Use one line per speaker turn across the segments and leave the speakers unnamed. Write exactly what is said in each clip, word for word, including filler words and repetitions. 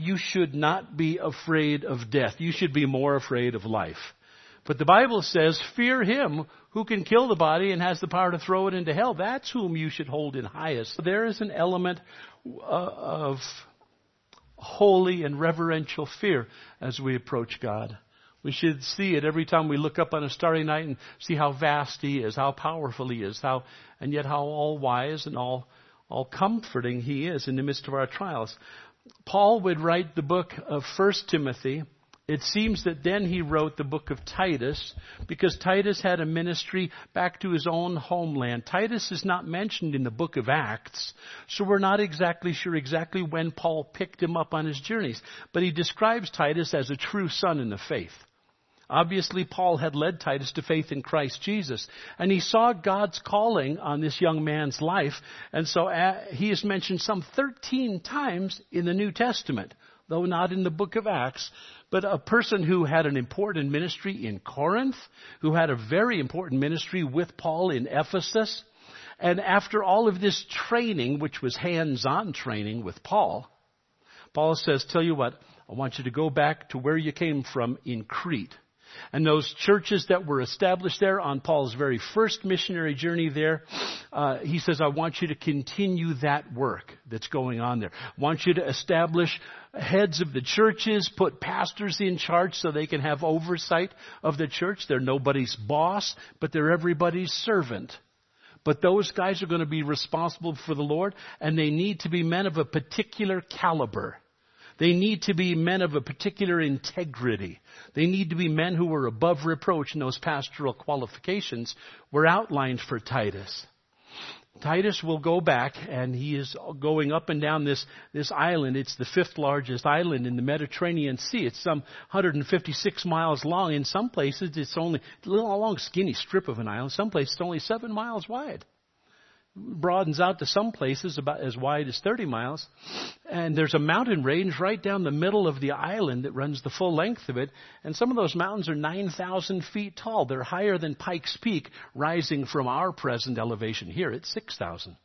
you should not be afraid of death. You should be more afraid of life. But the Bible says, fear him who can kill the body and has the power to throw it into hell. That's whom you should hold in highest. There is an element uh, of holy and reverential fear as we approach God. We should see it every time we look up on a starry night and see how vast he is, how powerful he is, how and yet how all-wise and all, all comforting he is in the midst of our trials. Paul would write the book of First Timothy. It seems that then he wrote the book of Titus because Titus had a ministry back to his own homeland. Titus is not mentioned in the book of Acts, so we're not exactly sure exactly when Paul picked him up on his journeys. But he describes Titus as a true son in the faith. Obviously, Paul had led Titus to faith in Christ Jesus, and he saw God's calling on this young man's life, and so uh, he is mentioned some thirteen times in the New Testament, though not in the book of Acts. But a person who had an important ministry in Corinth, who had a very important ministry with Paul in Ephesus, and after all of this training, which was hands-on training with Paul, Paul says, tell you what, I want you to go back to where you came from in Crete. And those churches that were established there on Paul's very first missionary journey there, uh, he says, I want you to continue that work that's going on there. I want you to establish heads of the churches, put pastors in charge so they can have oversight of the church. They're nobody's boss, but they're everybody's servant. But those guys are going to be responsible for the Lord, and they need to be men of a particular caliber. They need to be men of a particular integrity. They need to be men who were above reproach, and those pastoral qualifications were outlined for Titus. Titus will go back, and he is going up and down this, this island. It's the fifth largest island in the Mediterranean Sea. It's some one hundred fifty-six miles long. In some places, it's only a little long, skinny strip of an island. Some places, it's only seven miles wide. Broadens out to some places about as wide as thirty miles. And there's a mountain range right down the middle of the island that runs the full length of it. And some of those mountains are nine thousand feet tall. They're higher than Pikes Peak, rising from our present elevation here at six thousand.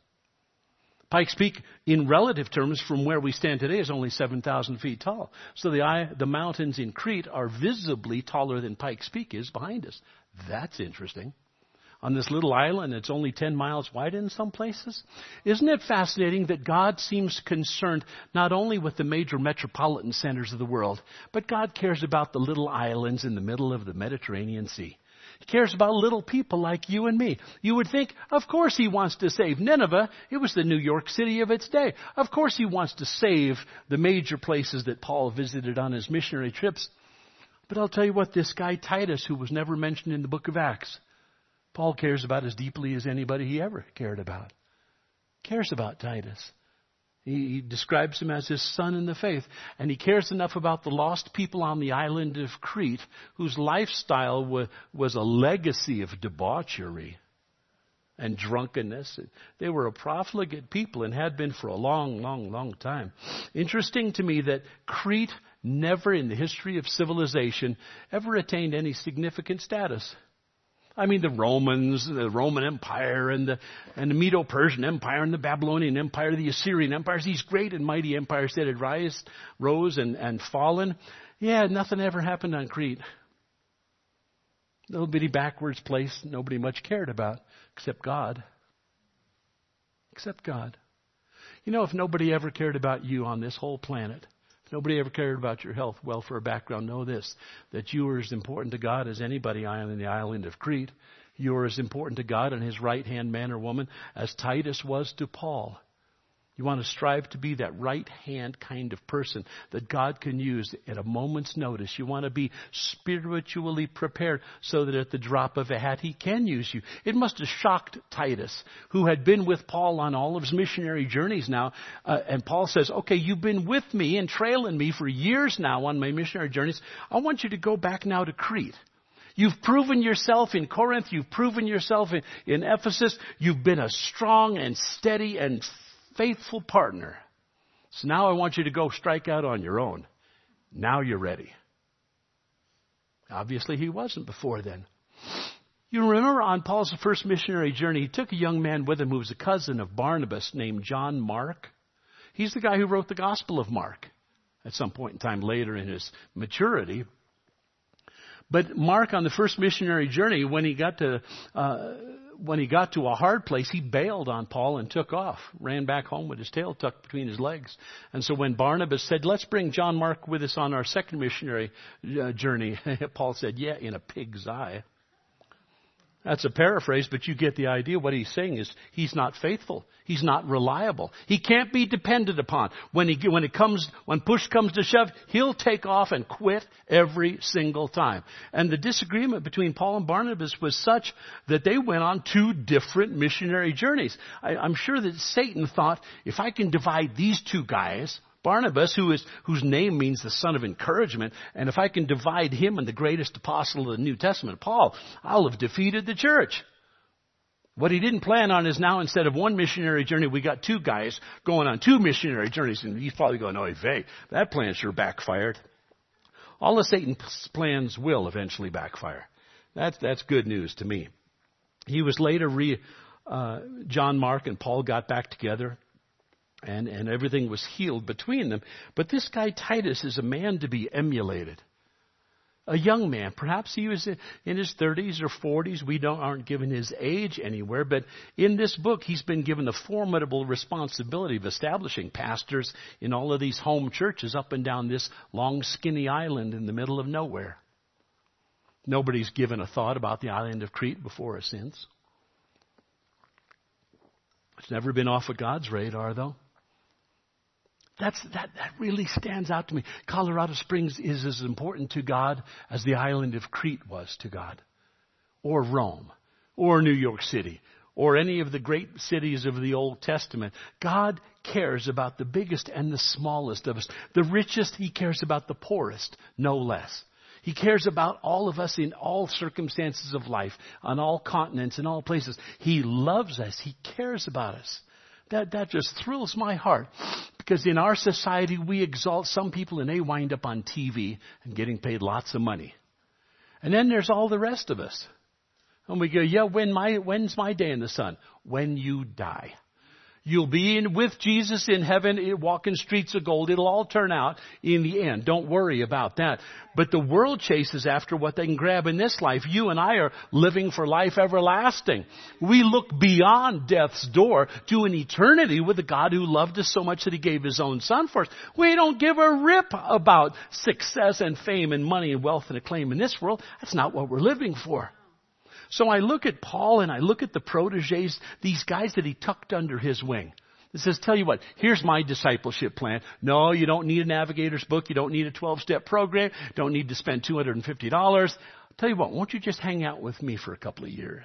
Pikes Peak, in relative terms, from where we stand today, is only seven thousand feet tall. So the, the mountains in Crete are visibly taller than Pikes Peak is behind us. That's interesting. On this little island, it's only ten miles wide in some places. Isn't it fascinating that God seems concerned not only with the major metropolitan centers of the world, but God cares about the little islands in the middle of the Mediterranean Sea. He cares about little people like you and me. You would think, of course he wants to save Nineveh. It was the New York City of its day. Of course he wants to save the major places that Paul visited on his missionary trips. But I'll tell you what, this guy Titus, who was never mentioned in the book of Acts, Paul cares about as deeply as anybody he ever cared about. Cares about Titus. He, he describes him as his son in the faith. And he cares enough about the lost people on the island of Crete, whose lifestyle was, was a legacy of debauchery and drunkenness. They were a profligate people and had been for a long, long, long time. Interesting to me that Crete never in the history of civilization ever attained any significant status. I mean, the Romans, the Roman Empire, and the and the Medo-Persian Empire, and the Babylonian Empire, the Assyrian empires, these great and mighty empires that had rise, rose and, and fallen. Yeah, nothing ever happened on Crete. Little bitty backwards place nobody much cared about, except God. Except God. You know, if nobody ever cared about you on this whole planet, nobody ever cared about your health, welfare, background, know this, that you are as important to God as anybody on the island of Crete. You are as important to God and his right-hand man or woman as Titus was to Paul. You want to strive to be that right-hand kind of person that God can use at a moment's notice. You want to be spiritually prepared so that at the drop of a hat he can use you. It must have shocked Titus, who had been with Paul on all of his missionary journeys now. Uh, and Paul says, okay, you've been with me and trailing me for years now on my missionary journeys. I want you to go back now to Crete. You've proven yourself in Corinth. You've proven yourself in, in Ephesus. You've been a strong and steady and faithful partner. So now I want you to go strike out on your own. Now you're ready. Obviously he wasn't before then. You remember on Paul's first missionary journey, he took a young man with him who was a cousin of Barnabas named John Mark. He's the guy who wrote the Gospel of Mark. at some point in time later in his maturity. But Mark, on the first missionary journey, when he got to uh, when he got to a hard place, he bailed on Paul and took off, ran back home with his tail tucked between his legs. And so when Barnabas said, "Let's bring John Mark with us on our second missionary uh, journey," Paul said, "Yeah, in a pig's eye." That's a paraphrase, but you get the idea. What he's saying is he's not faithful. He's not reliable. He can't be depended upon. When he, when it comes, when push comes to shove, he'll take off and quit every single time. And the disagreement between Paul and Barnabas was such that they went on two different missionary journeys. I, I'm sure that Satan thought, if I can divide these two guys, Barnabas, who is, whose name means the son of encouragement, and if I can divide him and the greatest apostle of the New Testament, Paul, I'll have defeated the church. What he didn't plan on is now instead of one missionary journey, we got two guys going on two missionary journeys, and he's probably going, "Oh, vey, that plan sure backfired." All of Satan's plans will eventually backfire. That's, that's good news to me. He was later re, uh, John Mark and Paul got back together. And, and everything was healed between them. But this guy Titus is a man to be emulated. A young man. Perhaps he was in his thirties or forties. We don't, aren't given his age anywhere. But in this book, he's been given the formidable responsibility of establishing pastors in all of these home churches up and down this long, skinny island in the middle of nowhere. Nobody's given a thought about the island of Crete before or since. It's never been off of God's radar, though. That's, that, that really stands out to me. Colorado Springs is as important to God as the island of Crete was to God. Or Rome. Or New York City. Or any of the great cities of the Old Testament. God cares about the biggest and the smallest of us. The richest, He cares about the poorest, no less. He cares about all of us in all circumstances of life, on all continents, in all places. He loves us. He cares about us. That, that just thrills my heart. Because in our society, we exalt some people and they wind up on T V and getting paid lots of money. And then there's all the rest of us. And we go, yeah, when my, when's my day in the sun? When you die. You'll be in with Jesus in heaven, walking streets of gold. It'll all turn out in the end. Don't worry about that. But the world chases after what they can grab in this life. You and I are living for life everlasting. We look beyond death's door to an eternity with a God who loved us so much that He gave His own Son for us. We don't give a rip about success and fame and money and wealth and acclaim in this world. That's not what we're living for. So I look at Paul and I look at the proteges, these guys that he tucked under his wing. It says, tell you what, here's my discipleship plan. No, you don't need a navigator's book. You don't need a twelve-step program. Don't need to spend two hundred fifty dollars. I'll tell you what, won't you just hang out with me for a couple of years?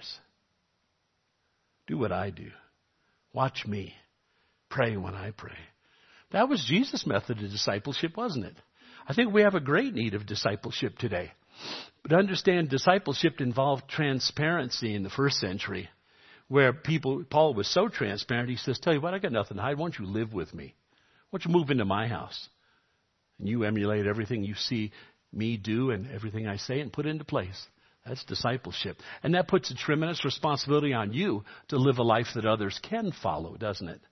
Do what I do. Watch me. Pray when I pray. That was Jesus' method of discipleship, wasn't it? I think we have a great need of discipleship today. But understand, discipleship involved transparency in the first century, where people, Paul was so transparent, he says, tell you what, I got nothing to hide. Why don't you live with me? Why don't you move into my house? And you emulate everything you see me do and everything I say and put it into place. That's discipleship. And that puts a tremendous responsibility on you to live a life that others can follow, doesn't it?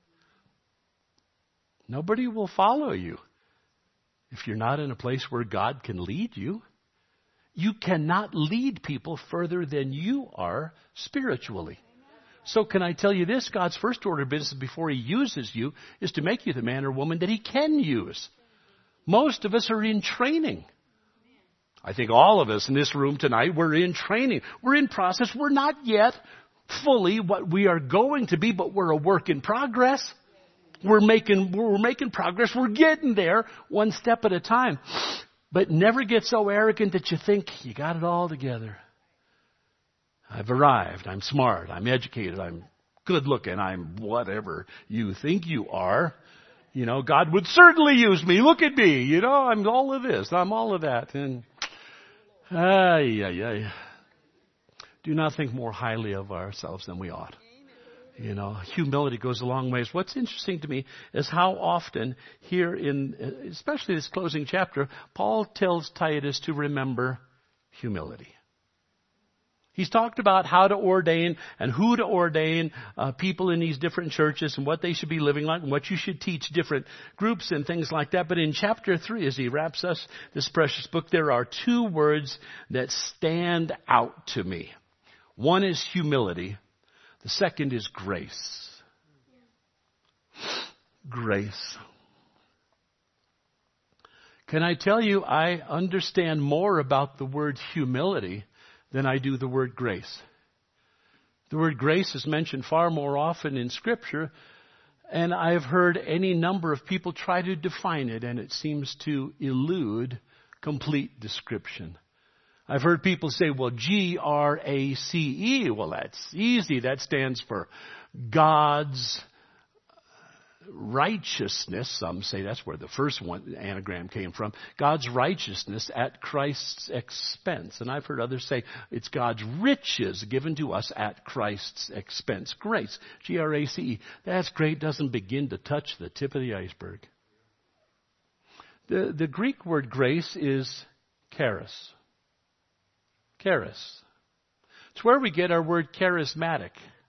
Nobody will follow you if you're not in a place where God can lead you. You cannot lead people further than you are spiritually. So can I tell you this? God's first order of business before He uses you is to make you the man or woman that He can use. Most of us are in training. I think all of us in this room tonight, we're in training. We're in process. We're not yet fully what we are going to be, but we're a work in progress. We're making, we're making progress. We're getting there one step at a time. But never get so arrogant that you think you got it all together. I've arrived. I'm smart. I'm educated. I'm good looking. I'm whatever you think you are. You know, God would certainly use me. Look at me. You know, I'm all of this. I'm all of that. And, ay, ay, ay. Do not think more highly of ourselves than we ought. You know, humility goes a long ways. What's interesting to me is how often here in, especially this closing chapter, Paul tells Titus to remember humility. He's talked about how to ordain and who to ordain uh, people in these different churches and what they should be living like and what you should teach different groups and things like that. But in chapter three, as he wraps us this precious book, there are two words that stand out to me. One is humility. The second is grace. Grace. Can I tell you, I understand more about the word humility than I do the word grace. The word grace is mentioned far more often in Scripture, and I've heard any number of people try to define it, and it seems to elude complete description. I've heard people say, well, G R A C E, well, that's easy. That stands for God's righteousness. Some say that's where the first one anagram came from. God's righteousness at Christ's expense. And I've heard others say it's God's riches given to us at Christ's expense. Grace, G R A C E. That's great. Doesn't begin to touch the tip of the iceberg. The, the Greek word grace is charis. Charis. It's where we get our word charismatic.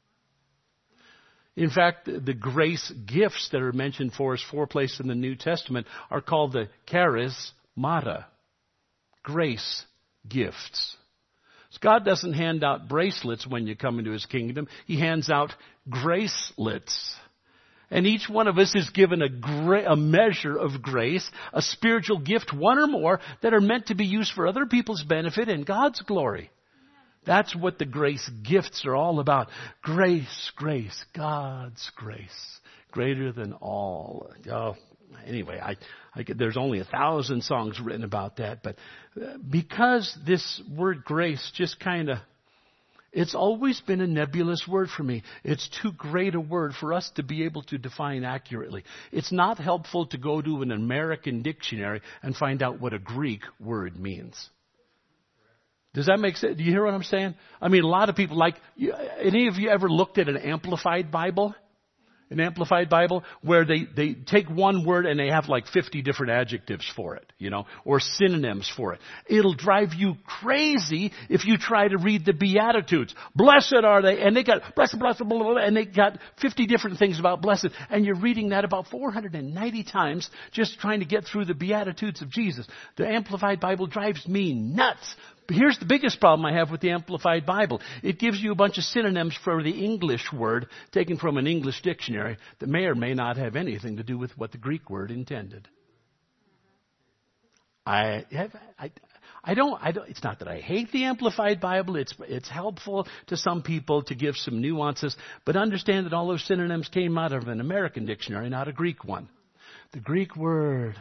In fact, the grace gifts that are mentioned for us four places in the New Testament are called the charismata, grace gifts. So God doesn't hand out bracelets when you come into His kingdom. He hands out gracelets. And each one of us is given a, gra- a measure of grace, a spiritual gift, one or more, that are meant to be used for other people's benefit and God's glory. That's what the grace gifts are all about. Grace, grace, God's grace, greater than all. Oh, anyway, I, I, there's only a thousand songs written about that. But because this word grace just kind of, it's always been a nebulous word for me. It's too great a word for us to be able to define accurately. It's not helpful to go to an American dictionary and find out what a Greek word means. Does that make sense? Do you hear what I'm saying? I mean, a lot of people like, any of you ever looked at an Amplified Bible? An Amplified Bible where they, they take one word and they have like fifty different adjectives for it, you know, or synonyms for it. It'll drive you crazy if you try to read the Beatitudes. Blessed are they, and they got blessed, blessed, blah, blah, blah, and they got fifty different things about blessed, and you're reading that about four hundred ninety times just trying to get through the Beatitudes of Jesus. The Amplified Bible drives me nuts. But here's the biggest problem I have with the Amplified Bible. It gives you a bunch of synonyms for the English word taken from an English dictionary that may or may not have anything to do with what the Greek word intended. I have, I, I don't, I don't, it's not that I hate the Amplified Bible. It's, it's helpful to some people to give some nuances, but understand that all those synonyms came out of an American dictionary, not a Greek one. The Greek word,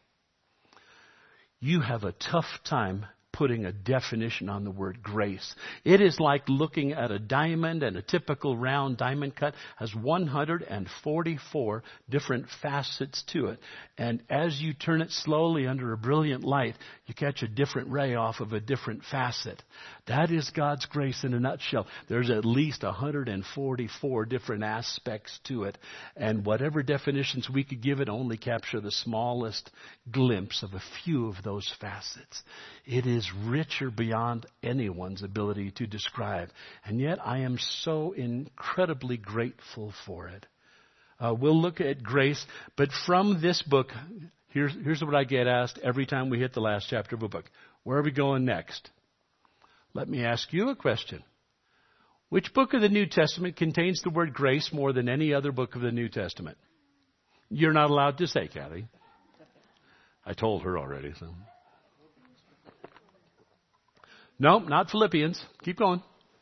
you have a tough time putting a definition on the word grace. It is like looking at a diamond, and a typical round diamond cut has one hundred forty-four different facets to it. And as you turn it slowly under a brilliant light, you catch a different ray off of a different facet. That is God's grace in a nutshell. There's at least one hundred forty-four different aspects to it. And whatever definitions we could give it only capture the smallest glimpse of a few of those facets. It is richer beyond anyone's ability to describe. And yet I am so incredibly grateful for it. Uh, we'll look at grace, but from this book, here's, here's what I get asked every time we hit the last chapter of a book. Where are we going next? Let me ask you a question. Which book of the New Testament contains the word grace more than any other book of the New Testament? You're not allowed to say, Kathy. I told her already, so... No, not Philippians. Keep going.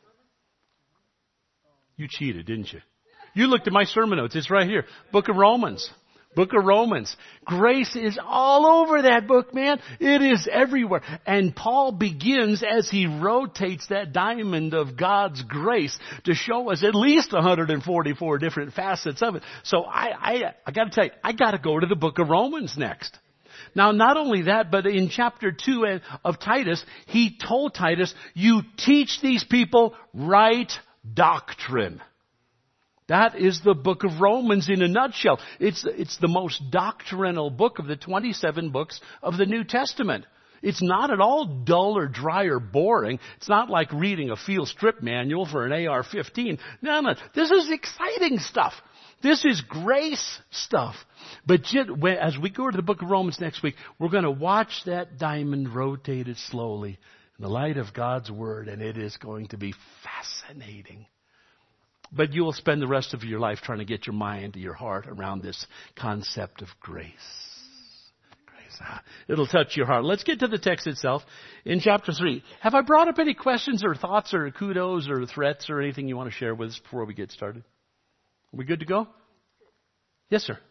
You cheated, didn't you? You looked at my sermon notes. It's right here. Book of Romans. Book of Romans. Grace is all over that book, man. It is everywhere. And Paul begins as he rotates that diamond of God's grace to show us at least one hundred forty-four different facets of it. So I, I, I got to tell you, I got to go to the book of Romans next. Now, not only that, but in chapter two of Titus, he told Titus, you teach these people right doctrine. That is the book of Romans in a nutshell. It's, it's the most doctrinal book of the twenty-seven books of the New Testament. It's not at all dull or dry or boring. It's not like reading a field strip manual for an A R fifteen. No, no. This is exciting stuff. This is grace stuff. But as we go to the book of Romans next week, we're going to watch that diamond rotated slowly in the light of God's Word, and it is going to be fascinating. But you will spend the rest of your life trying to get your mind, your heart around this concept of grace. Grace. Ah, it'll touch your heart. Let's get to the text itself in chapter three. Have I brought up any questions or thoughts or kudos or threats or anything you want to share with us before we get started? Are we good to go? Yes, sir.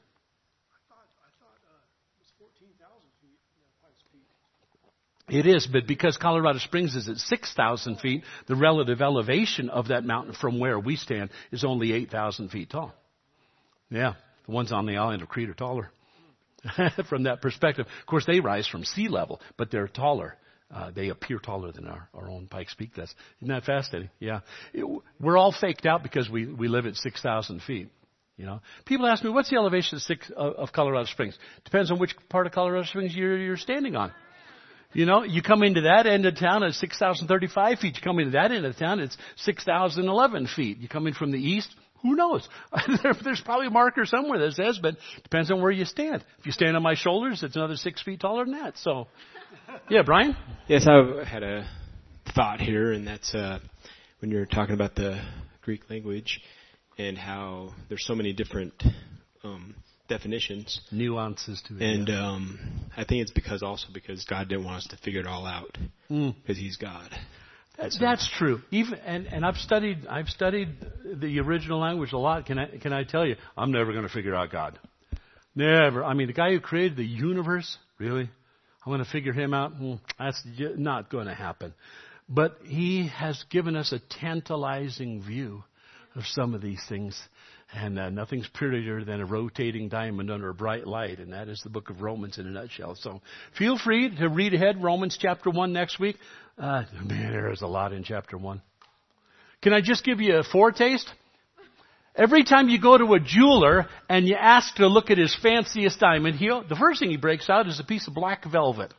It is, but because Colorado Springs is at six thousand feet, the relative elevation of that mountain from where we stand is only eight thousand feet tall. Yeah, the ones on the island of Crete are taller from that perspective. Of course, they rise from sea level, but they're taller. Uh, they appear taller than our, our own Pikes Peak does. Isn't that fascinating? Yeah. It, we're all faked out because we, we live at six thousand feet. You know, people ask me, what's the elevation of, six, of, of Colorado Springs? Depends on which part of Colorado Springs you're, you're standing on. You know, you come into that end of town at six thousand thirty-five feet. You come into that end of town, it's six thousand eleven feet. You come in from the east, who knows? there, there's probably a marker somewhere that says, but it depends on where you stand. If you stand on my shoulders, it's another six feet taller than that. So, yeah, Brian?
Yes, I had a thought here, and that's uh, when you're talking about the Greek language and how there's so many different um definitions,
nuances to it,
and
yeah.
um, I think it's because also because God didn't want us to figure it all out
mm.
because He's God.
That's, so. That's true. Even and, and I've studied I've studied the original language a lot. Can I can I tell you? I'm never going to figure out God. Never. I mean, the guy who created the universe, really? I'm going to figure him out? Hmm, that's not going to happen. But He has given us a tantalizing view of some of these things. And uh, nothing's prettier than a rotating diamond under a bright light. And that is the book of Romans in a nutshell. So feel free to read ahead Romans chapter one next week. Uh, man, there is a lot in chapter one. Can I just give you a foretaste? Every time you go to a jeweler and you ask to look at his fanciest diamond, he, the first thing he breaks out is a piece of black velvet.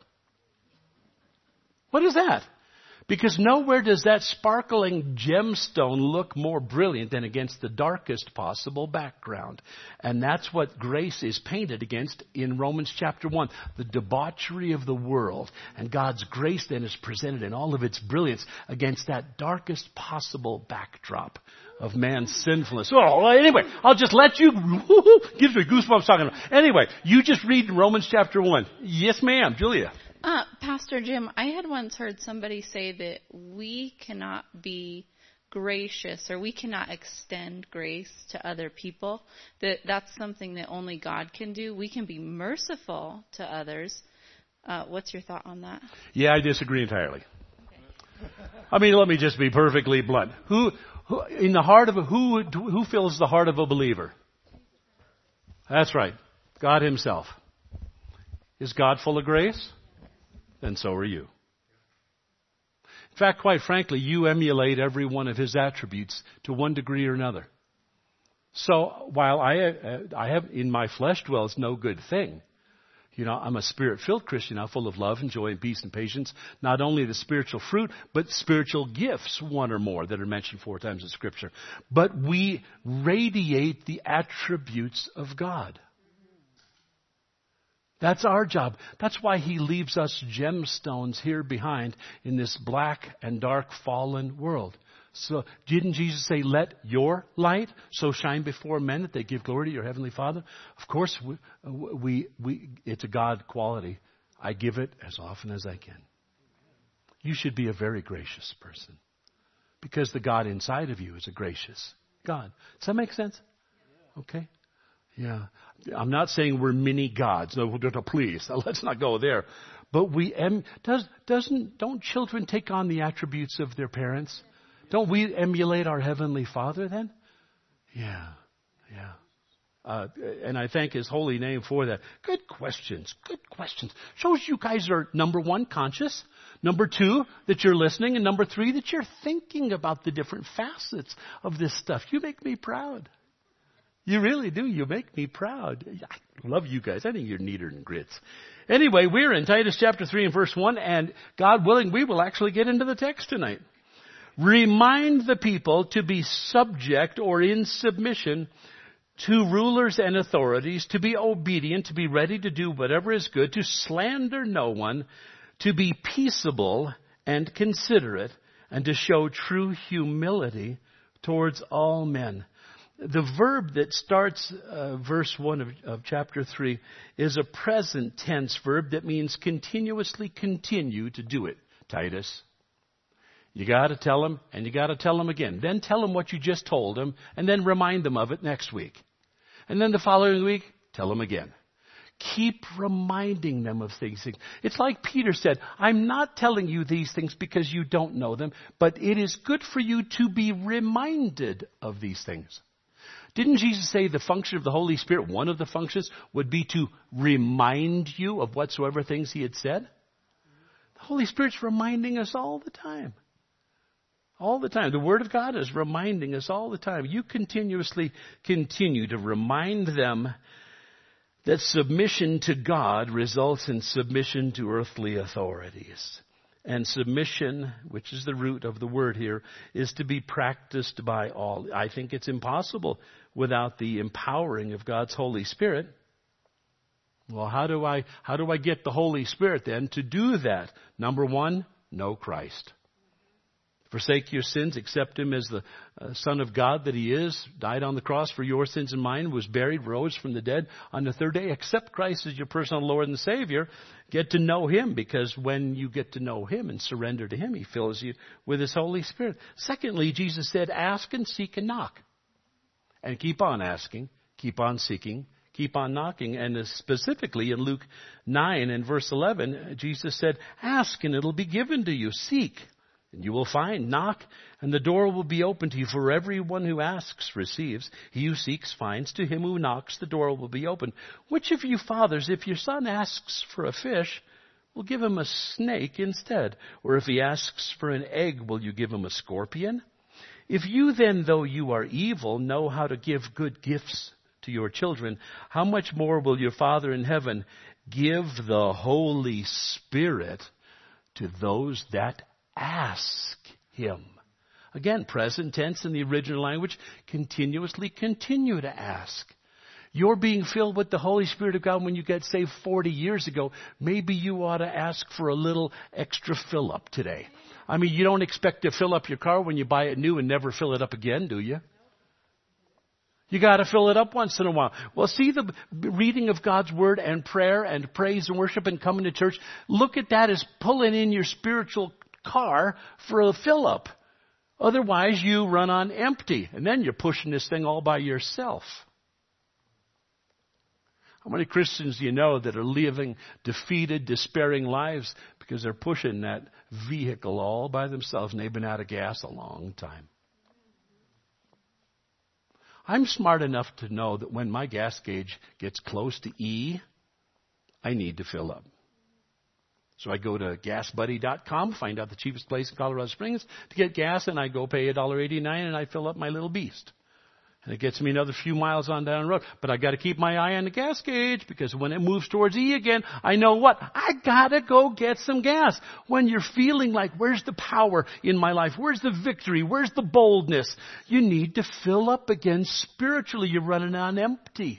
What is that? Because nowhere does that sparkling gemstone look more brilliant than against the darkest possible background. And that's what grace is painted against in Romans chapter one. The debauchery of the world. And God's grace then is presented in all of its brilliance against that darkest possible backdrop of man's sinfulness. Oh, anyway, I'll just let you, gives me goosebumps talking about it. Anyway, you just read Romans chapter one. Yes, ma'am, Julia.
Uh, Pastor Jim, I had once heard somebody say that we cannot be gracious or we cannot extend grace to other people, that that's something that only God can do. We can be merciful to others. Uh, what's your thought on that?
Yeah, I disagree entirely. Okay. I mean, let me just be perfectly blunt. Who, who in the heart of a, who, who fills the heart of a believer? That's right. God Himself. Is God full of grace? Then so are you. In fact, quite frankly, you emulate every one of His attributes to one degree or another. So while I, uh, I have in my flesh dwells no good thing, you know, I'm a Spirit-filled Christian now, full of love and joy and peace and patience. Not only the spiritual fruit, but spiritual gifts, one or more, that are mentioned four times in Scripture. But we radiate the attributes of God. That's our job. That's why He leaves us gemstones here behind in this black and dark fallen world. So didn't Jesus say, let your light so shine before men that they give glory to your Heavenly Father? Of course, we, we, we, it's a God quality. I give it as often as I can. You should be a very gracious person because the God inside of you is a gracious God. Does that make sense? Okay. Yeah. I'm not saying we're mini gods. No, please, let's not go there. But we, em, does, doesn't, don't children take on the attributes of their parents? Don't we emulate our Heavenly Father then? Yeah. Yeah. Uh, and I thank His holy name for that. Good questions. Good questions. Shows you guys are, number one, conscious. Number two, that you're listening. And number three, that you're thinking about the different facets of this stuff. You make me proud. You really do. You make me proud. I love you guys. I think you're neater than grits. Anyway, we're in Titus chapter three and verse one, and God willing, we will actually get into the text tonight. Remind the people to be subject or in submission to rulers and authorities, to be obedient, to be ready to do whatever is good, to slander no one, to be peaceable and considerate, and to show true humility towards all men. The verb that starts uh, verse one of, of chapter three is a present tense verb that means continuously continue to do it. Titus. You got to tell them, and you got to tell them again. Then tell them what you just told them, and then remind them of it next week. And then the following week, tell them again. Keep reminding them of things. It's like Peter said, I'm not telling you these things because you don't know them, but it is good for you to be reminded of these things. Didn't Jesus say the function of the Holy Spirit, one of the functions, would be to remind you of whatsoever things he had said? The Holy Spirit's reminding us all the time. All the time. The Word of God is reminding us all the time. You continuously continue to remind them that submission to God results in submission to earthly authorities. And submission, which is the root of the word here, is to be practiced by all. I think it's impossible without the empowering of God's Holy Spirit. Well, how do I, how do I get the Holy Spirit then to do that? Number one, know Christ. Forsake your sins, accept him as the uh, Son of God that he is, died on the cross for your sins and mine, was buried, rose from the dead on the third day. Accept Christ as your personal Lord and Savior. Get to know him, because when you get to know him and surrender to him, he fills you with his Holy Spirit. Secondly, Jesus said, ask and seek and knock. And keep on asking, keep on seeking, keep on knocking. And specifically in Luke nine and verse eleven, Jesus said, ask and it'll be given to you. Seek and you will find. Knock, and the door will be open to you. For everyone who asks receives. He who seeks finds. To him who knocks, the door will be open. Which of you fathers, if your son asks for a fish, will give him a snake instead? Or if he asks for an egg, will you give him a scorpion? If you then, though you are evil, know how to give good gifts to your children, how much more will your Father in heaven give the Holy Spirit to those that ask him? Again, present tense in the original language, continuously continue to ask. You're being filled with the Holy Spirit of God when you got saved forty years ago. Maybe you ought to ask for a little extra fill up today. I mean, you don't expect to fill up your car when you buy it new and never fill it up again, do you? You got to fill it up once in a while. Well, see the reading of God's Word and prayer and praise and worship and coming to church. Look at that as pulling in your spiritual car for a fill up. Otherwise you run on empty, and then you're pushing this thing all by yourself. How many Christians do you know that are living defeated, despairing lives because they're pushing that vehicle all by themselves and they've been out of gas a long time? I'm smart enough to know that when my gas gauge gets close to E, I need to fill up. So I go to gas buddy dot com, find out the cheapest place in Colorado Springs to get gas, and I go pay one dollar eighty-nine and I fill up my little beast. And it gets me another few miles on down the road. But I got to keep my eye on the gas gauge, because when it moves towards E again, I know what? I got to go get some gas. When you're feeling like, where's the power in my life? Where's the victory? Where's the boldness? You need to fill up again spiritually. You're running on empty.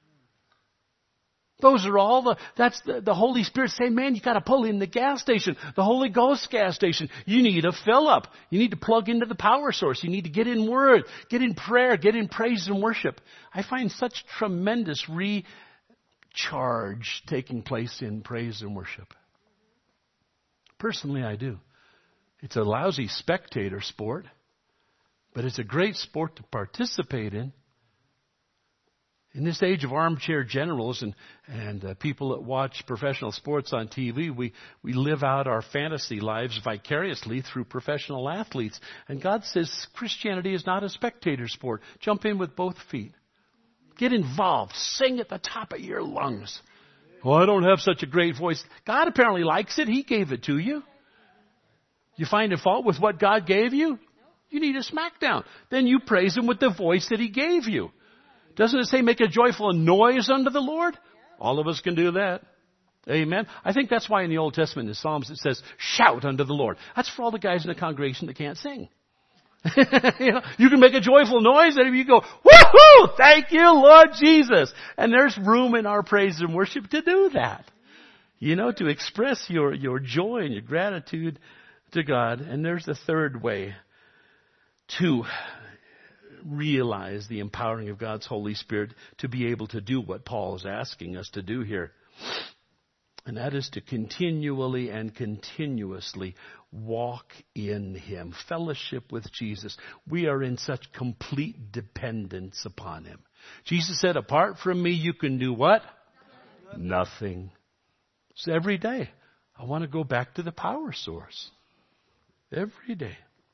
Those are all the, that's the, the Holy Spirit saying, man, you got to pull in the gas station, the Holy Ghost gas station. You need a fill up. You need to plug into the power source. You need to get in word, get in prayer, get in praise and worship. I find such tremendous recharge taking place in praise and worship. Personally, I do. It's a lousy spectator sport, but it's a great sport to participate in. In this age of armchair generals and, and uh, people that watch professional sports on T V, we, we live out our fantasy lives vicariously through professional athletes. And God says Christianity is not a spectator sport. Jump in with both feet. Get involved. Sing at the top of your lungs. Well, I don't have such a great voice. God apparently likes it. He gave it to you. You find a fault with what God gave you? You need a smackdown. Then you praise Him with the voice that He gave you. Doesn't it say make a joyful noise unto the Lord? All of us can do that. Amen. I think that's why in the Old Testament, in Psalms, it says, shout unto the Lord. That's for all the guys in the congregation that can't sing. you know, you can make a joyful noise and you go, woohoo! Thank you, Lord Jesus. And there's room in our praise and worship to do that. You know, to express your, your joy and your gratitude to God. And there's a third way to realize the empowering of God's Holy Spirit to be able to do what Paul is asking us to do here. And that is to continually and continuously walk in Him. Fellowship with Jesus. We are in such complete dependence upon Him. Jesus said, apart from me, you can do what? Nothing. Nothing. So every day, I want to go back to the power source. Every day.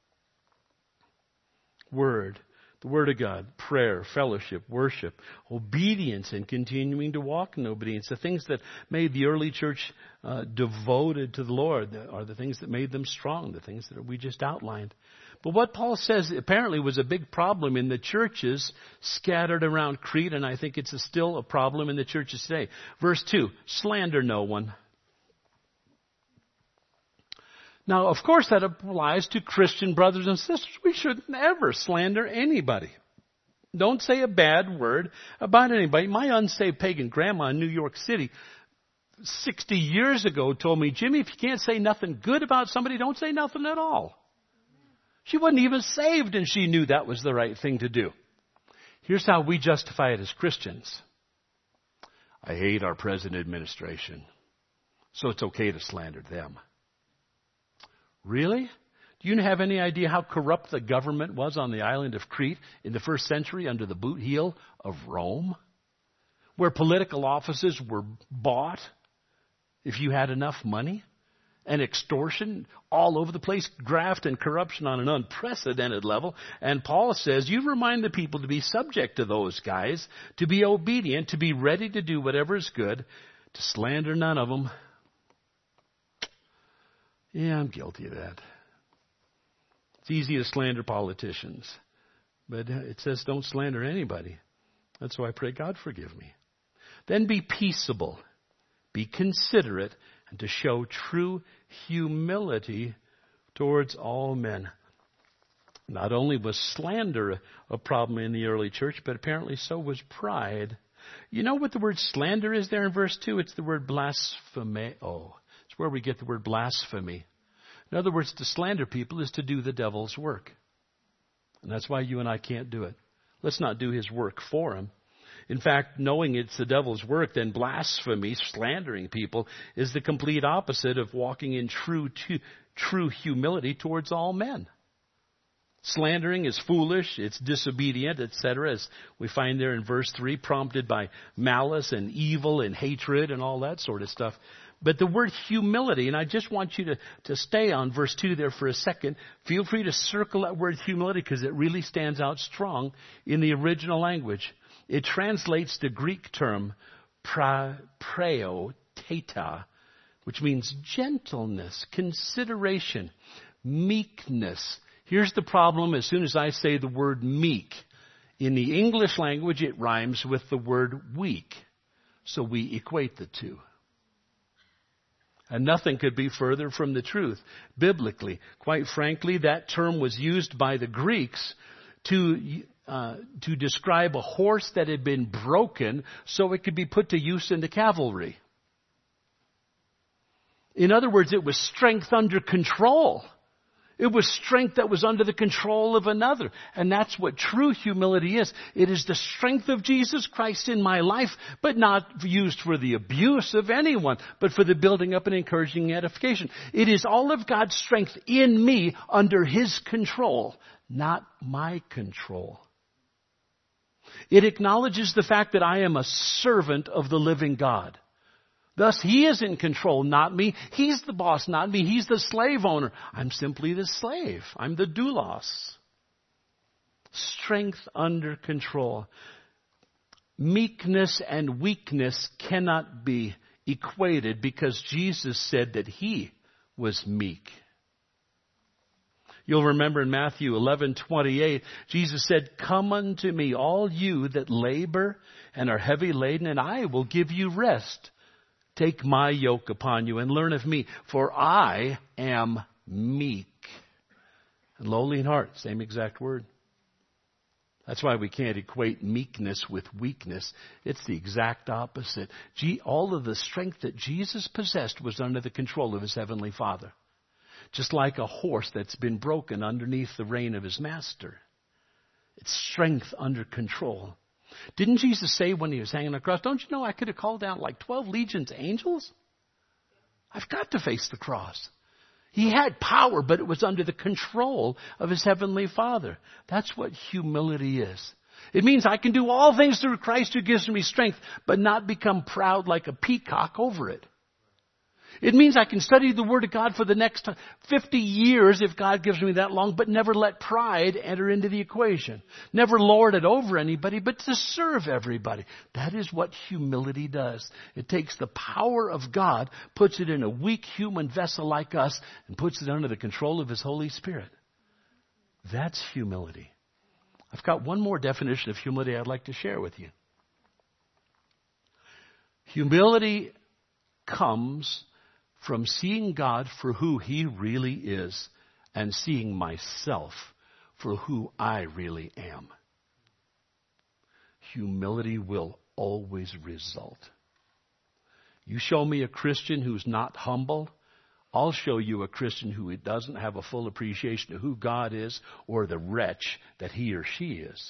Word. The Word of God, prayer, fellowship, worship, obedience, and continuing to walk in obedience. The things that made the early church uh, devoted to the Lord are the things that made them strong, the things that we just outlined. But what Paul says apparently was a big problem in the churches scattered around Crete, and I think it's a still a problem in the churches today. Verse two, slander no one. Now, of course, that applies to Christian brothers and sisters. We shouldn't ever slander anybody. Don't say a bad word about anybody. My unsaved pagan grandma in New York City sixty years ago told me, Jimmy, if you can't say nothing good about somebody, don't say nothing at all. She wasn't even saved, and she knew that was the right thing to do. Here's how we justify it as Christians. I hate our present administration, so it's okay to slander them. Really? Do you have any idea how corrupt the government was on the island of Crete in the first century under the boot heel of Rome? Where political offices were bought if you had enough money? And extortion all over the place, graft and corruption on an unprecedented level. And Paul says, you remind the people to be subject to those guys, to be obedient, to be ready to do whatever is good, to slander none of them. Yeah, I'm guilty of that. It's easy to slander politicians. But it says don't slander anybody. That's why I pray, God, forgive me. Then be peaceable. Be considerate. And to show true humility towards all men. Not only was slander a problem in the early church, but apparently so was pride. You know what the word slander is there in verse two? It's the word blasphemeo. It's where we get the word blasphemy. In other words, to slander people is to do the devil's work. And that's why you and I can't do it. Let's not do his work for him. In fact, knowing it's the devil's work, then blasphemy, slandering people, is the complete opposite of walking in true, to, true humility towards all men. Slandering is foolish, it's disobedient, et cetera, as we find there in verse three, prompted by malice and evil and hatred and all that sort of stuff. But the word humility, and I just want you to, to stay on verse two there for a second. Feel free to circle that word humility because it really stands out strong in the original language. It translates the Greek term pra, preo theta, which means gentleness, consideration, meekness. Here's the problem as soon as I say the word meek. In the English language, it rhymes with the word weak. So we equate the two. And nothing could be further from the truth, biblically. Quite frankly, that term was used by the Greeks to uh, to describe a horse that had been broken so it could be put to use in the cavalry. In other words, it was strength under control. It was strength that was under the control of another. And that's what true humility is. It is the strength of Jesus Christ in my life, but not used for the abuse of anyone, but for the building up and encouraging edification. It is all of God's strength in me under His control, not my control. It acknowledges the fact that I am a servant of the living God. Thus, He is in control, not me. He's the boss, not me. He's the slave owner. I'm simply the slave. I'm the doulos. Strength under control. Meekness and weakness cannot be equated because Jesus said that He was meek. You'll remember in Matthew eleven twenty-eight, Jesus said, "Come unto me, all you that labor and are heavy laden, and I will give you rest. Take my yoke upon you and learn of me, for I am meek and lowly in heart." Same exact word. That's why we can't equate meekness with weakness. It's the exact opposite. Gee, all of the strength that Jesus possessed was under the control of his heavenly Father. Just like a horse that's been broken underneath the rein of his master. It's strength under control. Didn't Jesus say when he was hanging on the cross, "Don't you know I could have called down like twelve legions of angels? I've got to face the cross." He had power, but it was under the control of his heavenly Father. That's what humility is. It means I can do all things through Christ who gives me strength, but not become proud like a peacock over it. It means I can study the Word of God for the next fifty years if God gives me that long, but never let pride enter into the equation. Never lord it over anybody, but to serve everybody. That is what humility does. It takes the power of God, puts it in a weak human vessel like us, and puts it under the control of His Holy Spirit. That's humility. I've got one more definition of humility I'd like to share with you. Humility comes from seeing God for who He really is and seeing myself for who I really am. Humility will always result. You show me a Christian who's not humble, I'll show you a Christian who doesn't have a full appreciation of who God is or the wretch that he or she is.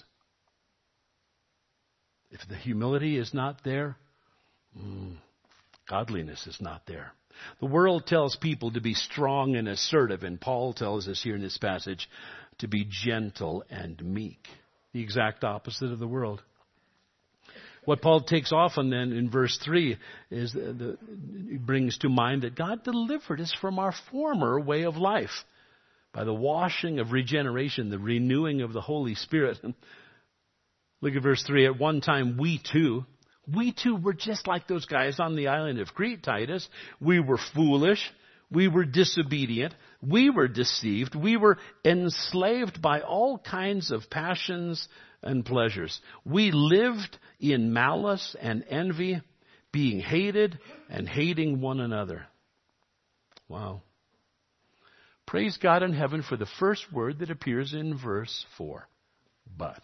If the humility is not there, mm, godliness is not there. The world tells people to be strong and assertive, and Paul tells us here in this passage to be gentle and meek. The exact opposite of the world. What Paul takes off on then in verse three is the, the, he brings to mind that God delivered us from our former way of life by the washing of regeneration, the renewing of the Holy Spirit. Look at verse three. At one time we too, we too were just like those guys on the island of Crete, Titus. We were foolish. We were disobedient. We were deceived. We were enslaved by all kinds of passions and pleasures. We lived in malice and envy, being hated and hating one another. Wow. Praise God in heaven for the first word that appears in verse four. But.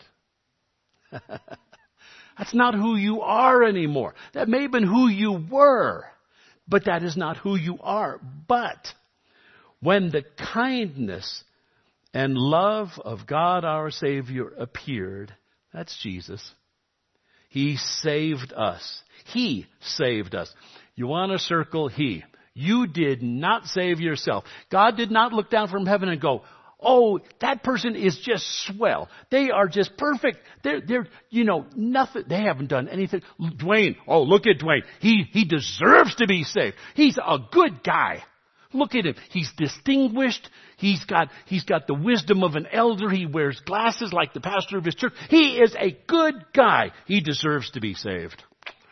That's not who you are anymore. That may have been who you were, but that is not who you are. But when the kindness and love of God our Savior appeared, that's Jesus. He saved us. He saved us. You want to circle He. You did not save yourself. God did not look down from heaven and go, "Oh, that person is just swell. They are just perfect. They're, they're, you know, nothing. They haven't done anything. Dwayne, oh, look at Dwayne. He, he deserves to be saved. He's a good guy. Look at him. He's distinguished. He's got, he's got the wisdom of an elder. He wears glasses like the pastor of his church. He is a good guy. He deserves to be saved."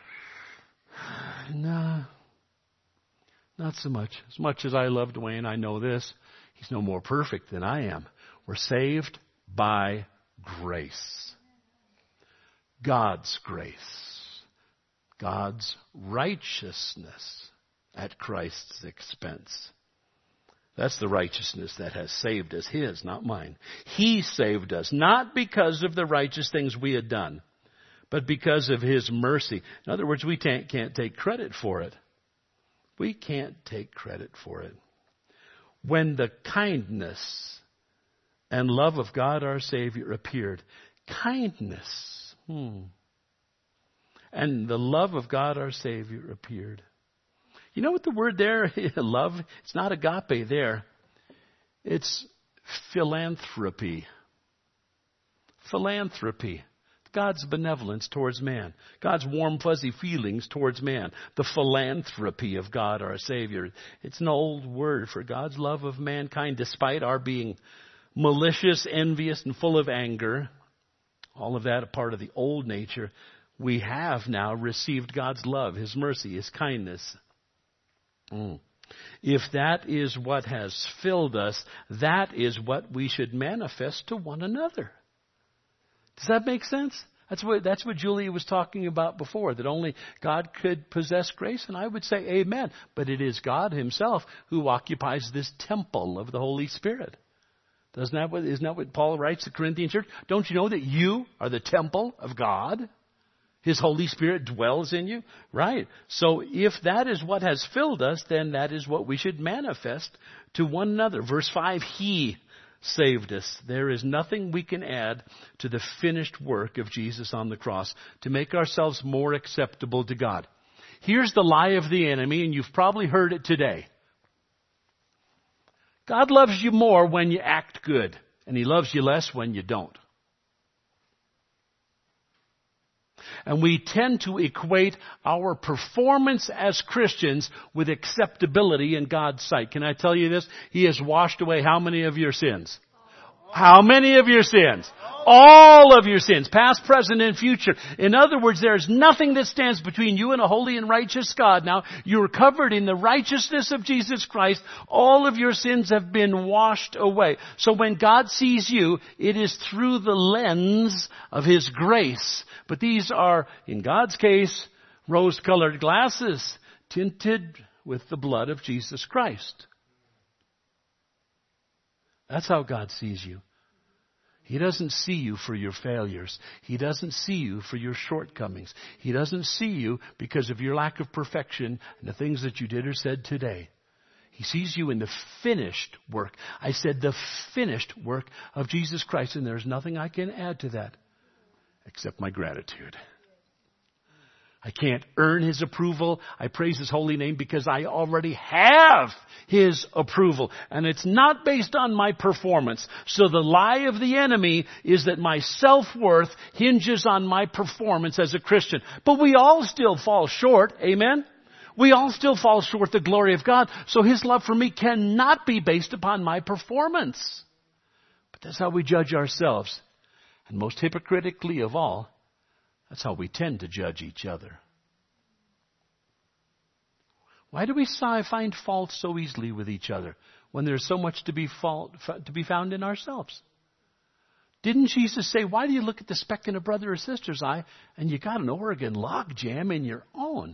No, not so much. As much as I love Dwayne, I know this. He's no more perfect than I am. We're saved by grace. God's grace. God's righteousness at Christ's expense. That's the righteousness that has saved us. His, not mine. He saved us, not because of the righteous things we had done, but because of His mercy. In other words, we can't, can't take credit for it. We can't take credit for it. When the kindness and love of God our Savior appeared. Kindness. Hmm. And the love of God our Savior appeared. You know what the word there, love, it's not agape there. It's philanthropy. Philanthropy. God's benevolence towards man. God's warm, fuzzy feelings towards man. The philanthropy of God, our Savior. It's an old word for God's love of mankind, despite our being malicious, envious, and full of anger. All of that a part of the old nature. We have now received God's love, His mercy, His kindness. Mm. If that is what has filled us, that is what we should manifest to one another. Does that make sense? That's what, that's what Julia was talking about before, that only God could possess grace, and I would say amen. But it is God himself who occupies this temple of the Holy Spirit. Doesn't that what, isn't that what Paul writes to the Corinthian church? Don't you know that you are the temple of God? His Holy Spirit dwells in you? Right. So if that is what has filled us, then that is what we should manifest to one another. Verse five, He saved us. There is nothing we can add to the finished work of Jesus on the cross to make ourselves more acceptable to God. Here's the lie of the enemy, and you've probably heard it today. God loves you more when you act good, and He loves you less when you don't. And we tend to equate our performance as Christians with acceptability in God's sight. Can I tell you this? He has washed away how many of your sins? How many of your sins? All of your sins, past, present, and future. In other words, there is nothing that stands between you and a holy and righteous God. Now, you are covered in the righteousness of Jesus Christ. All of your sins have been washed away. So when God sees you, it is through the lens of His grace. But these are, in God's case, rose-colored glasses tinted with the blood of Jesus Christ. That's how God sees you. He doesn't see you for your failures. He doesn't see you for your shortcomings. He doesn't see you because of your lack of perfection and the things that you did or said today. He sees you in the finished work. I said the finished work of Jesus Christ, and there's nothing I can add to that except my gratitude. I can't earn His approval. I praise His holy name because I already have His approval. And it's not based on my performance. So the lie of the enemy is that my self-worth hinges on my performance as a Christian. But we all still fall short. Amen? We all still fall short of the glory of God. So His love for me cannot be based upon my performance. But that's how we judge ourselves. And most hypocritically of all, that's how we tend to judge each other. Why do we find fault so easily with each other when there's so much to be fault to be found in ourselves? Didn't Jesus say, why do you look at the speck in a brother or sister's eye and you got an Oregon log jam in your own?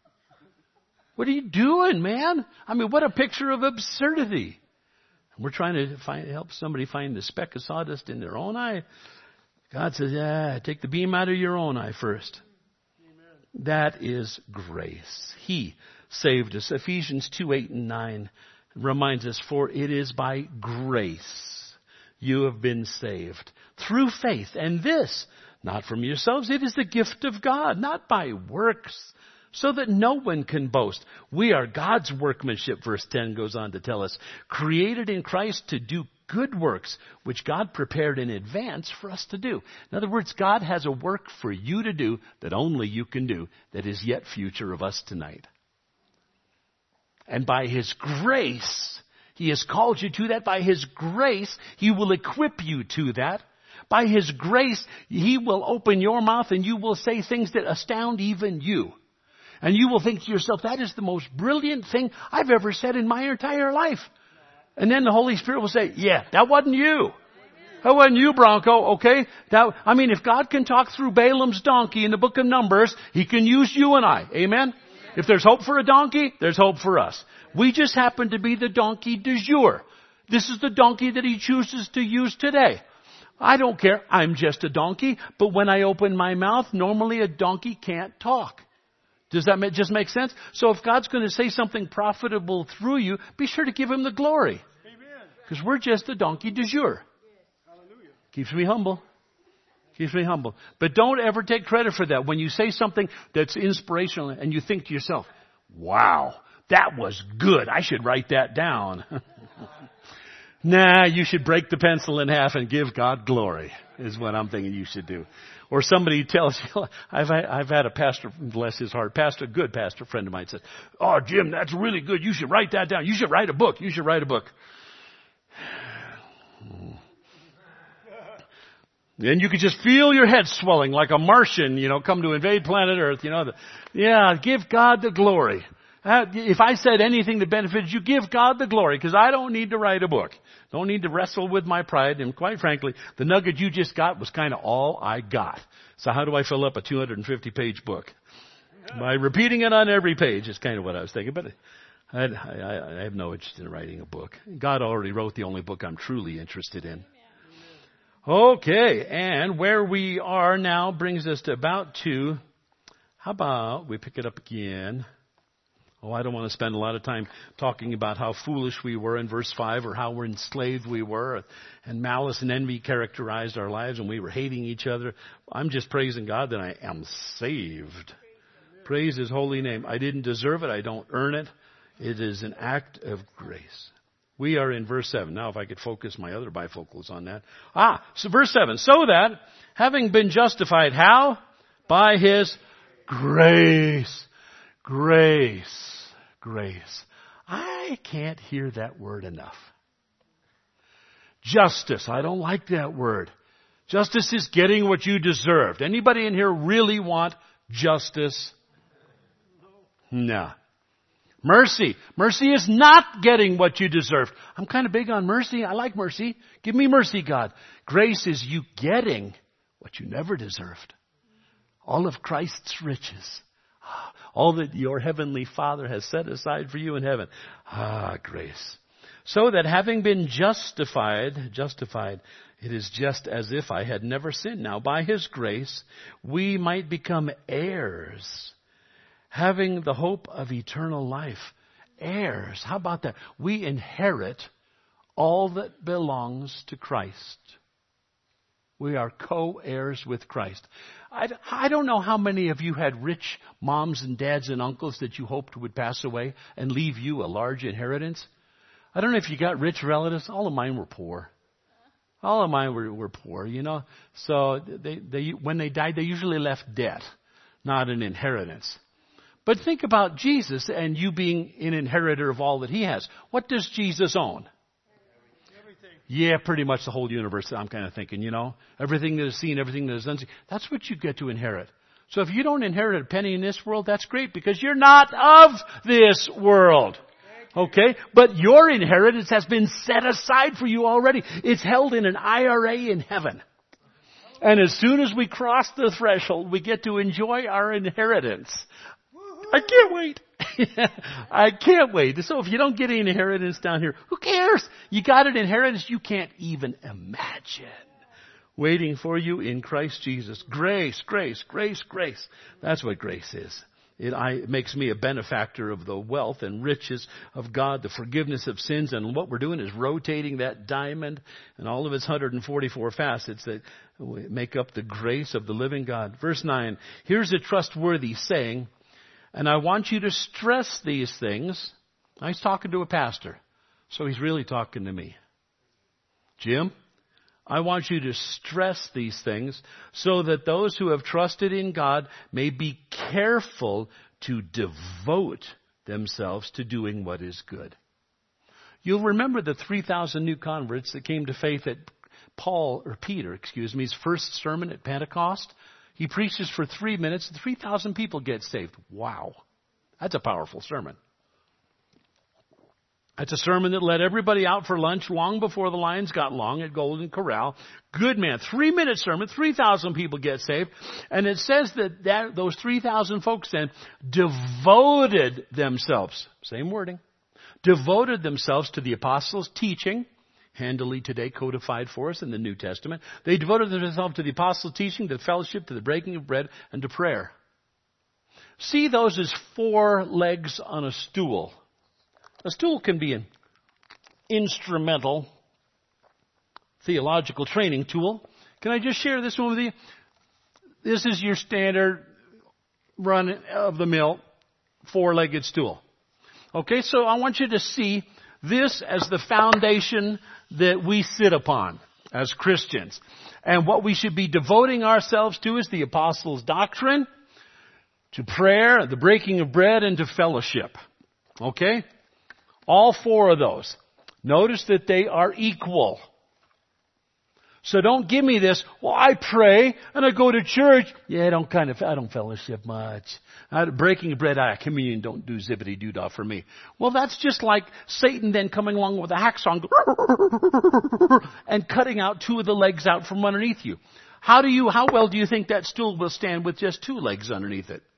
What are you doing, man? I mean, what a picture of absurdity. We're trying to find, help somebody find the speck of sawdust in their own eye. God says, yeah, take the beam out of your own eye first. Amen. That is grace. He saved us. Ephesians two, eight, and nine reminds us, for it is by grace you have been saved through faith. And this, not from yourselves, it is the gift of God, not by works, so that no one can boast. We are God's workmanship, verse ten goes on to tell us, created in Christ to do good works, which God prepared in advance for us to do. In other words, God has a work for you to do that only you can do, that is yet future of us tonight. And by His grace, He has called you to that. By His grace, He will equip you to that. By His grace, He will open your mouth and you will say things that astound even you. And you will think to yourself, that is the most brilliant thing I've ever said in my entire life. And then the Holy Spirit will say, yeah, that wasn't you. That wasn't you, Bronco, okay? That, I mean, if God can talk through Balaam's donkey in the book of Numbers, He can use you and I. Amen? If there's hope for a donkey, there's hope for us. We just happen to be the donkey du jour. This is the donkey that He chooses to use today. I don't care. I'm just a donkey. But when I open my mouth, normally a donkey can't talk. Does that just make sense? So if God's going to say something profitable through you, be sure to give Him the glory. Because we're just the donkey du jour. Hallelujah. Keeps me humble. Keeps me humble. But don't ever take credit for that. When you say something that's inspirational and you think to yourself, wow, that was good. I should write that down. Nah, you should break the pencil in half and give God glory is what I'm thinking you should do. Or somebody tells you, I've I've had a pastor, bless his heart, pastor, a good pastor friend of mine said, oh, Jim, that's really good. You should write that down. You should write a book. You should write a book. Then you could just feel your head swelling like a Martian, you know, come to invade planet Earth, you know. The, yeah, give God the glory. Uh, if I said anything that benefited you, give God the glory, because I don't need to write a book. Don't need to wrestle with my pride. And quite frankly, the nugget you just got was kind of all I got. So how do I fill up a two hundred fifty page book? By repeating it on every page is kind of what I was thinking. But I, I, I have no interest in writing a book. God already wrote the only book I'm truly interested in. Okay, and where we are now brings us to about two. How about we pick it up again? Oh, I don't want to spend a lot of time talking about how foolish we were in verse five, or how we're enslaved we were, and malice and envy characterized our lives, and we were hating each other. I'm just praising God that I am saved. Praise His holy name. I didn't deserve it. I don't earn it. It is an act of grace. We are in verse seven. Now, if I could focus my other bifocals on that. Ah, so verse seven. So that, having been justified, how? By His grace. Grace. Grace. I can't hear that word enough. Justice. I don't like that word. Justice is getting what you deserved. Anybody in here really want justice? No. Mercy. Mercy is not getting what you deserve. I'm kind of big on mercy. I like mercy. Give me mercy, God. Grace is you getting what you never deserved. All of Christ's riches. All that your heavenly Father has set aside for you in heaven. Ah, grace. So that having been justified, justified, it is just as if I had never sinned. Now, by His grace, we might become heirs, having the hope of eternal life. Heirs. How about that? We inherit all that belongs to Christ. We are co-heirs with Christ. I, I don't know how many of you had rich moms and dads and uncles that you hoped would pass away and leave you a large inheritance. I don't know if you got rich relatives. All of mine were poor. All of mine were, were poor, you know. So they, they, when they died, they usually left debt, not an inheritance. But think about Jesus and you being an inheritor of all that He has. What does Jesus own? Yeah, pretty much the whole universe, I'm kind of thinking, you know. Everything that is seen, everything that is unseen. That's what you get to inherit. So if you don't inherit a penny in this world, that's great, because you're not of this world. Okay? But your inheritance has been set aside for you already. It's held in an I R A in heaven. And as soon as we cross the threshold, we get to enjoy our inheritance. I can't wait. I can't wait. So if you don't get any inheritance down here, who cares? You got an inheritance you can't even imagine waiting for you in Christ Jesus. Grace, grace, grace, grace. That's what grace is. It, I, it makes me a benefactor of the wealth and riches of God, the forgiveness of sins. And what we're doing is rotating that diamond and all of its one hundred forty-four facets that make up the grace of the living God. Verse nine, here's a trustworthy saying. And I want you to stress these things. Now he's talking to a pastor, so he's really talking to me. Jim, I want you to stress these things so that those who have trusted in God may be careful to devote themselves to doing what is good. You'll remember the three thousand new converts that came to faith at Paul, or Peter, excuse me, his first sermon at Pentecost. He preaches for three minutes, and three thousand people get saved. Wow. That's a powerful sermon. That's a sermon that led everybody out for lunch long before the lines got long at Golden Corral. Good man. Three-minute sermon, three thousand people get saved. And it says that, that those three thousand folks then devoted themselves, same wording, devoted themselves to the apostles' teaching, handily today codified for us in the New Testament. They devoted themselves to the apostles' teaching, to fellowship, to the breaking of bread, and to prayer. See those as four legs on a stool. A stool can be an instrumental theological training tool. Can I just share this one with you? This is your standard run of the mill four-legged stool. Okay, so I want you to see this as the foundation that we sit upon as Christians. And what we should be devoting ourselves to is the apostles' doctrine, to prayer, the breaking of bread, and to fellowship. Okay? All four of those. Notice that they are equal. So don't give me this, well, I pray and I go to church. Yeah, I don't kind of, I don't fellowship much. I, breaking bread, I communion don't do zippity-doo-dah for me. Well, that's just like Satan then coming along with a hacksaw and cutting out two of the legs out from underneath you. How do you, how well do you think that stool will stand with just two legs underneath it?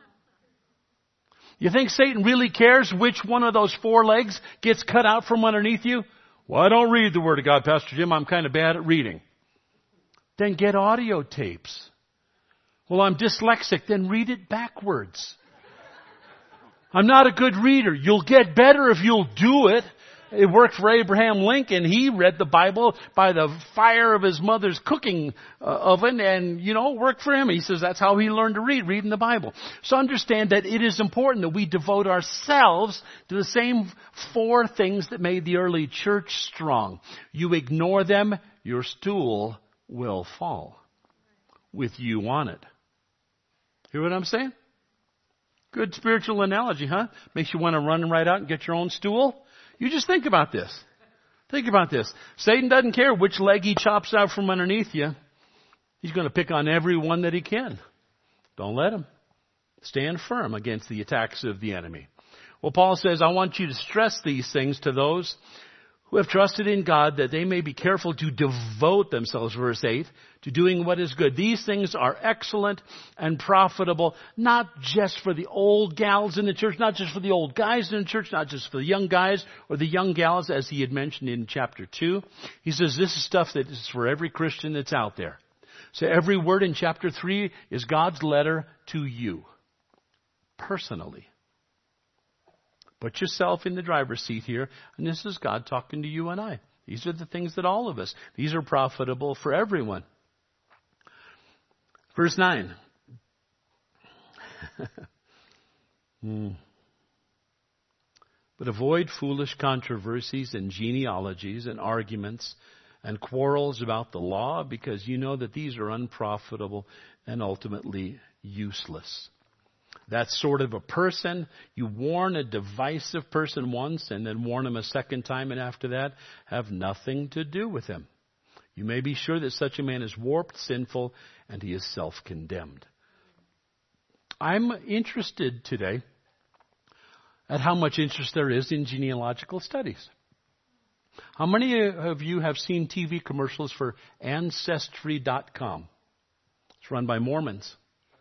You think Satan really cares which one of those four legs gets cut out from underneath you? Well, I don't read the Word of God, Pastor Jim. I'm kind of bad at reading. Then get audio tapes. Well, I'm dyslexic. Then read it backwards. I'm not a good reader. You'll get better if you'll do it. It worked for Abraham Lincoln. He read the Bible by the fire of his mother's cooking uh, oven, and, you know, it worked for him. He says that's how he learned to read, reading the Bible. So understand that it is important that we devote ourselves to the same four things that made the early church strong. You ignore them, your stool will fall with you on it. Hear what I'm saying? Good spiritual analogy, huh? Makes you want to run right out and get your own stool. You just think about this. Think about this. Satan doesn't care which leg he chops out from underneath you. He's going to pick on every one that he can. Don't let him. Stand firm against the attacks of the enemy. Well, Paul says, I want you to stress these things to those who have trusted in God, that they may be careful to devote themselves, verse eight, to doing what is good. These things are excellent and profitable, not just for the old gals in the church, not just for the old guys in the church, not just for the young guys or the young gals, as he had mentioned in chapter two. He says this is stuff that is for every Christian that's out there. So every word in chapter three is God's letter to you, personally. Put yourself in the driver's seat here, and this is God talking to you and I. These are the things that all of us, these are profitable for everyone. Verse nine. hmm. But avoid foolish controversies and genealogies and arguments and quarrels about the law, because you know that these are unprofitable and ultimately useless. That sort of a person, you warn a divisive person once and then warn him a second time, and after that have nothing to do with him. You may be sure that such a man is warped, sinful, and he is self-condemned. I'm interested today at how much interest there is in genealogical studies. How many of you have seen T V commercials for Ancestry dot com? It's run by Mormons.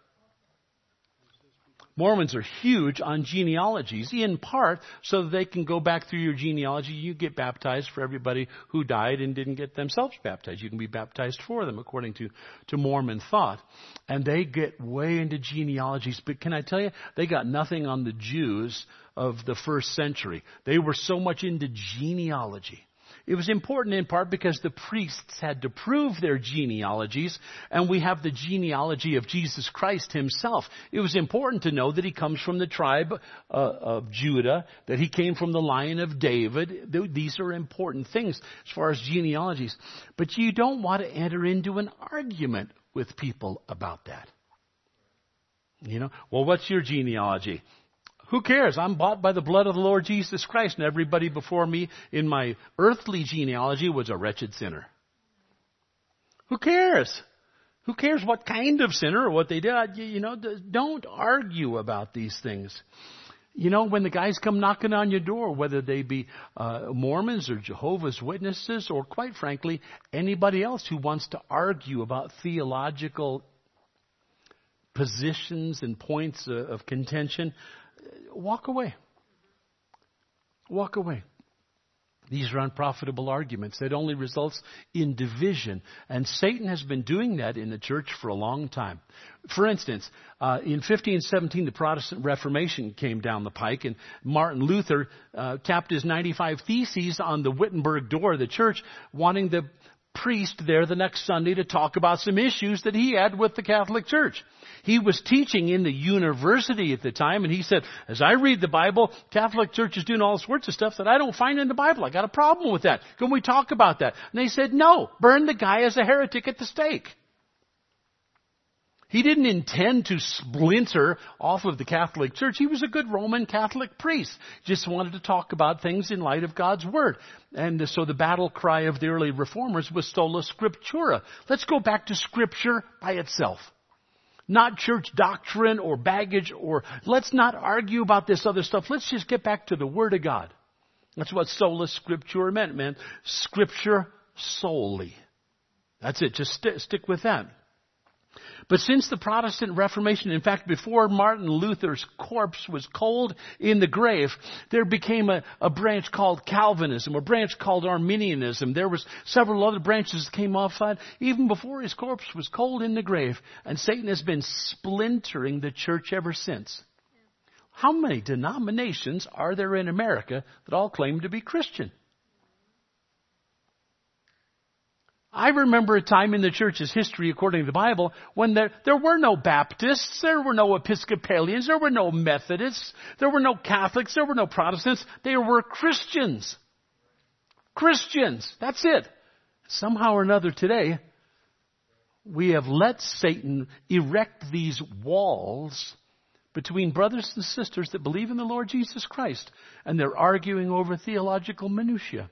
Mormons are huge on genealogies, in part so that they can go back through your genealogy. You get baptized for everybody who died and didn't get themselves baptized. You can be baptized for them, according to, to Mormon thought. And they get way into genealogies. But can I tell you, they got nothing on the Jews of the first century. They were so much into genealogy. It was important in part because the priests had to prove their genealogies, and we have the genealogy of Jesus Christ himself. It was important to know that he comes from the tribe uh, of Judah, that he came from the line of David. These are important things as far as genealogies. But you don't want to enter into an argument with people about that. You know, well, what's your genealogy? Who cares? I'm bought by the blood of the Lord Jesus Christ, and everybody before me in my earthly genealogy was a wretched sinner. Who cares? Who cares what kind of sinner or what they did? You know, don't argue about these things. You know, when the guys come knocking on your door, whether they be uh, Mormons or Jehovah's Witnesses or, quite frankly, anybody else who wants to argue about theological positions and points of contention, walk away. Walk away. These are unprofitable arguments. That only results in division. And Satan has been doing that in the church for a long time. For instance, uh, in fifteen seventeen, the Protestant Reformation came down the pike, and Martin Luther uh, tapped his ninety-five Theses on the Wittenberg door of the church, wanting the priest there the next Sunday to talk about some issues that he had with the Catholic Church. He was teaching in the university at the time, and he said, as I read the Bible, Catholic Church is doing all sorts of stuff that I don't find in the Bible. I got a problem with that. Can we talk about that? And they said, no, burn the guy as a heretic at the stake. He didn't intend to splinter off of the Catholic Church. He was a good Roman Catholic priest. Just wanted to talk about things in light of God's Word. And so the battle cry of the early reformers was sola scriptura. Let's go back to Scripture by itself. Not church doctrine or baggage, or let's not argue about this other stuff. Let's just get back to the Word of God. That's what sola scriptura meant, man. Scripture solely. That's it. Just st- stick with that. But since the Protestant Reformation, in fact, before Martin Luther's corpse was cold in the grave, there became a, a branch called Calvinism, a branch called Arminianism. There was several other branches that came off that even before his corpse was cold in the grave. And Satan has been splintering the church ever since. How many denominations are there in America that all claim to be Christian? I remember a time in the church's history, according to the Bible, when there, there were no Baptists, there were no Episcopalians, there were no Methodists, there were no Catholics, there were no Protestants. They were Christians. Christians. That's it. Somehow or another today, we have let Satan erect these walls between brothers and sisters that believe in the Lord Jesus Christ, and they're arguing over theological minutiae.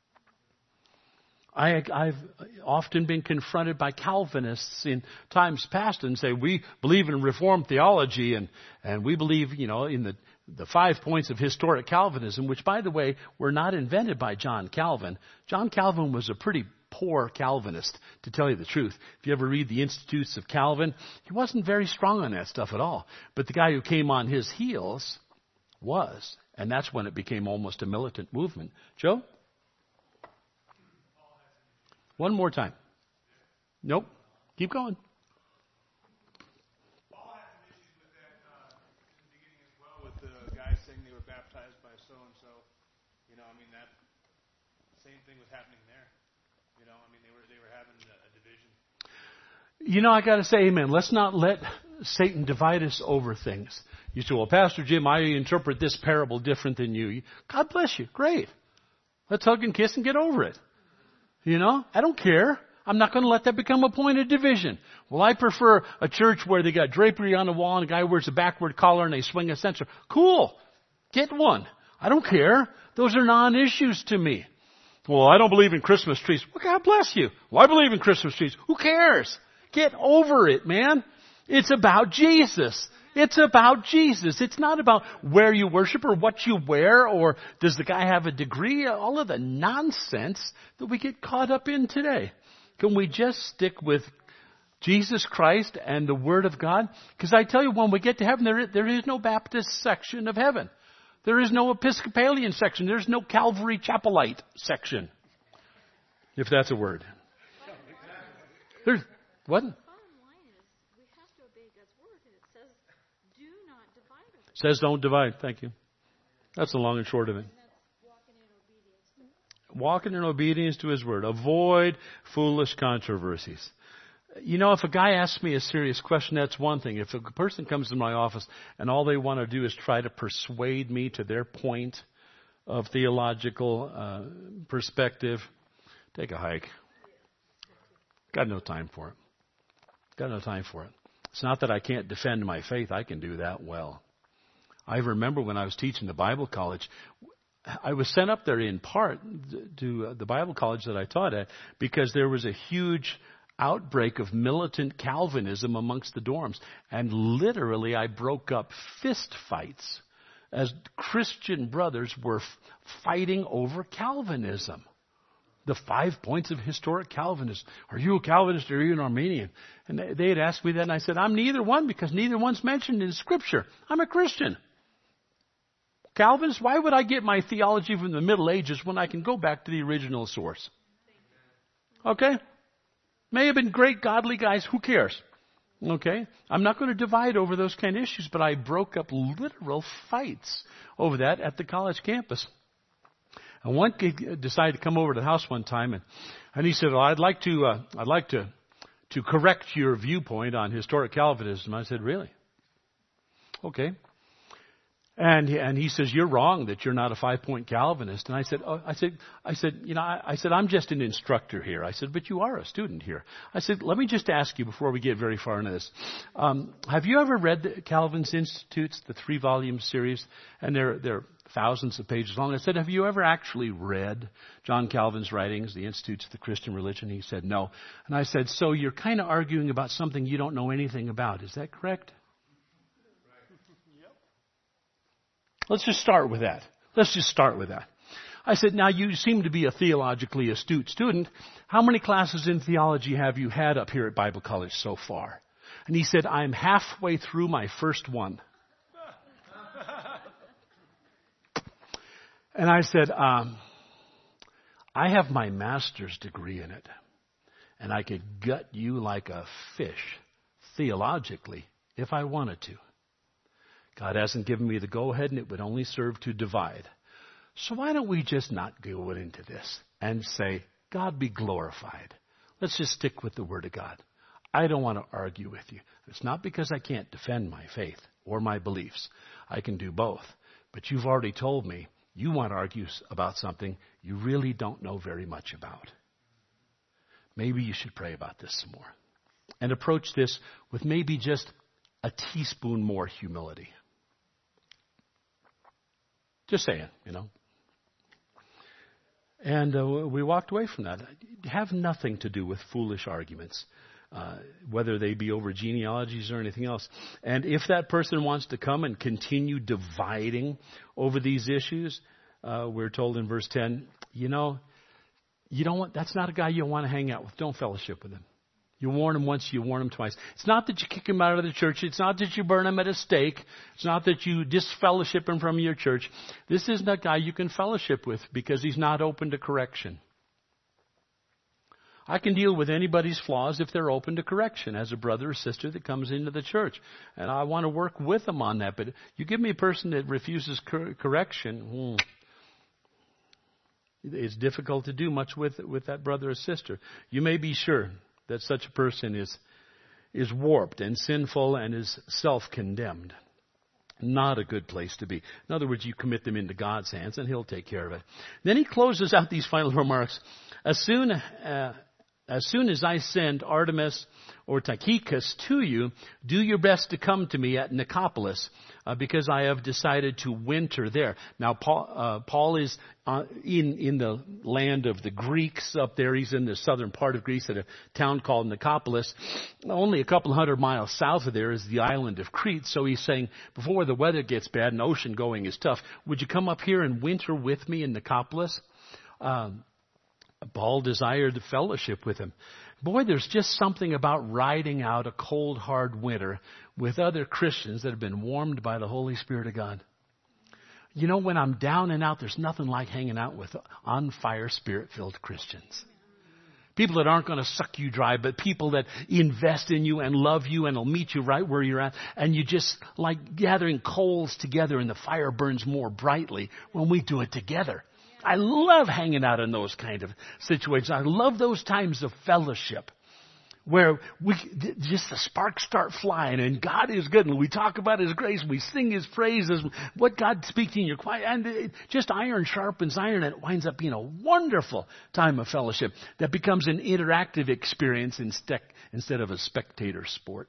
I, I've often been confronted by Calvinists in times past and say, we believe in Reformed theology and, and we believe, you know, in the, the five points of historic Calvinism, which, by the way, were not invented by John Calvin. John Calvin was a pretty poor Calvinist, to tell you the truth. If you ever read the Institutes of Calvin, he wasn't very strong on that stuff at all. But the guy who came on his heels was. And that's when it became almost a militant movement. Joe? One more time. Nope. Keep going.
Paul had some issues with that uh, in the beginning as well, with the guys saying they were baptized by so and so. You know, I mean, that same thing was happening there. You know, I mean, they were they were having a, a division.
You know, I got to say, amen. Let's not let Satan divide us over things. You say, well, Pastor Jim, I interpret this parable different than you. God bless you. Great. Let's hug and kiss and get over it. You know, I don't care. I'm not going to let that become a point of division. Well, I prefer a church where they got drapery on the wall and a guy wears a backward collar and they swing a censer. Cool. Get one. I don't care. Those are non-issues to me. Well, I don't believe in Christmas trees. Well, God bless you. Well, I believe in Christmas trees. Who cares? Get over it, man. It's about Jesus. It's about Jesus. It's not about where you worship or what you wear or does the guy have a degree. All of the nonsense that we get caught up in today. Can we just stick with Jesus Christ and the Word of God? Because I tell you, when we get to heaven, there, there is no Baptist section of heaven. There is no Episcopalian section. There's no Calvary Chapelite section. If that's a word. There's, what? Says don't divide. Thank you. That's the long and short of it. Walking in obedience to His Word. Avoid foolish controversies. You know, if a guy asks me a serious question, that's one thing. If a person comes to my office and all they want to do is try to persuade me to their point of theological uh, perspective, take a hike. Got no time for it. Got no time for it. It's not that I can't defend my faith. I can do that well. I remember when I was teaching the Bible college, I was sent up there in part to the Bible college that I taught at because there was a huge outbreak of militant Calvinism amongst the dorms. And literally I broke up fist fights as Christian brothers were f- fighting over Calvinism. The five points of historic Calvinism. Are you a Calvinist or are you an Arminian? And they, they had asked me that and I said, I'm neither one because neither one's mentioned in Scripture. I'm a Christian. Calvinist, why would I get my theology from the Middle Ages when I can go back to the original source? Okay? May have been great godly guys. Who cares? Okay? I'm not going to divide over those kind of issues, but I broke up literal fights over that at the college campus. And one kid decided to come over to the house one time, and, and he said, well, I'd like to, uh, I'd like to, to correct your viewpoint on historic Calvinism. I said, really? Okay. And and he says, you're wrong that you're not a five-point Calvinist. And I said, oh, I said, I said, you know, I, I said, I'm just an instructor here. I said, but you are a student here. I said, let me just ask you before we get very far into this. Um, have you ever read the Calvin's Institutes, the three-volume series? And they're they're thousands of pages long. I said, have you ever actually read John Calvin's writings, the Institutes of the Christian Religion? He said, no. And I said, so you're kind of arguing about something you don't know anything about. Is that correct? Let's just start with that. Let's just start with that. I said, now you seem to be a theologically astute student. How many classes in theology have you had up here at Bible College so far? And he said, I'm halfway through my first one. And I said, um, I have my master's degree in it. And I could gut you like a fish, theologically, if I wanted to. God hasn't given me the go-ahead, and it would only serve to divide. So why don't we just not go into this and say, God be glorified. Let's just stick with the Word of God. I don't want to argue with you. It's not because I can't defend my faith or my beliefs. I can do both. But you've already told me you want to argue about something you really don't know very much about. Maybe you should pray about this some more. And approach this with maybe just a teaspoon more humility. Just saying, you know. And uh, we walked away from that. Have nothing to do with foolish arguments, uh, whether they be over genealogies or anything else. And if that person wants to come and continue dividing over these issues, uh, we're told in verse ten, you know, you don't want, that's not a guy you want to hang out with. Don't fellowship with him. You warn him once, you warn him twice. It's not that you kick him out of the church. It's not that you burn him at a stake. It's not that you disfellowship him from your church. This isn't a guy you can fellowship with because he's not open to correction. I can deal with anybody's flaws if they're open to correction as a brother or sister that comes into the church. And I want to work with them on that. But you give me a person that refuses cor- correction, hmm, it's difficult to do much with, with that brother or sister. You may be sure that such a person is is warped and sinful and is self-condemned. Not a good place to be. In other words, you commit them into God's hands and He'll take care of it. Then he closes out these final remarks. As soon, uh, as soon as I send Artemas or Tychicus to you, do your best to come to me at Nicopolis, uh, because I have decided to winter there. Now, Paul, uh, Paul is uh, in in the land of the Greeks up there. He's in the southern part of Greece at a town called Nicopolis. Only a couple hundred miles south of there is the island of Crete. So he's saying, before the weather gets bad and ocean going is tough, would you come up here and winter with me in Nicopolis? Um, Paul desired fellowship with him. Boy, there's just something about riding out a cold, hard winter with other Christians that have been warmed by the Holy Spirit of God. You know, when I'm down and out, there's nothing like hanging out with on-fire, Spirit-filled Christians. People that aren't going to suck you dry, but people that invest in you and love you and will meet you right where you're at. And you just like gathering coals together and the fire burns more brightly when we do it together. I love hanging out in those kind of situations. I love those times of fellowship where we just the sparks start flying and God is good and we talk about His grace, we sing His praises, what God speaks in your quiet, and it, just iron sharpens iron, and it winds up being a wonderful time of fellowship that becomes an interactive experience instead of a spectator sport.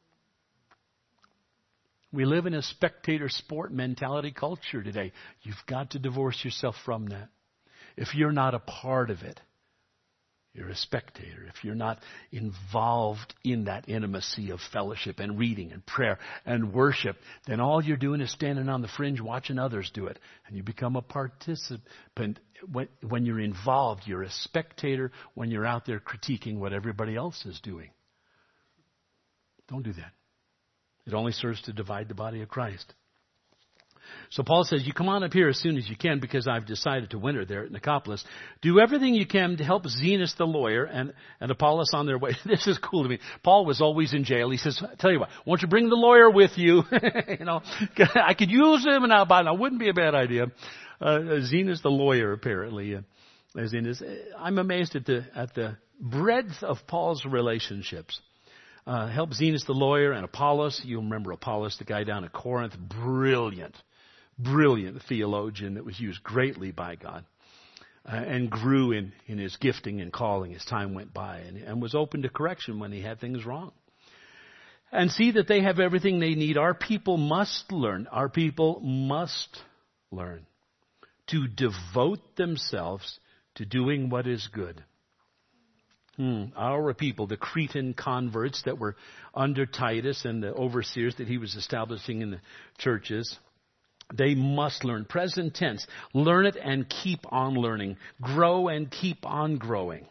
We live in a spectator sport mentality culture today. You've got to divorce yourself from that. If you're not a part of it, you're a spectator. If you're not involved in that intimacy of fellowship and reading and prayer and worship, then all you're doing is standing on the fringe watching others do it. And you become a participant. When, when you're involved, you're a spectator when you're out there critiquing what everybody else is doing. Don't do that. It only serves to divide the body of Christ. So Paul says, you come on up here as soon as you can because I've decided to winter there at Nicopolis. Do everything you can to help Zenas the lawyer and, and Apollos on their way. This is cool to me. Paul was always in jail. He says, tell you what, won't you bring the lawyer with you? you know, I could use him and I'll buy him. It wouldn't be a bad idea. Uh, Zenas the lawyer, apparently, uh, as in his, I'm amazed at the, at the breadth of Paul's relationships. Uh, help Zenas the lawyer and Apollos. You'll remember Apollos, the guy down at Corinth. Brilliant. brilliant theologian that was used greatly by God. Uh, and grew in, in his gifting and calling as time went by, and, and was open to correction when he had things wrong. And see that they have everything they need. Our people must learn. Our people must learn to devote themselves to doing what is good. Hmm. Our people, the Cretan converts that were under Titus and the overseers that he was establishing in the churches, they must learn. Present tense. Learn it and keep on learning. Grow and keep on growing.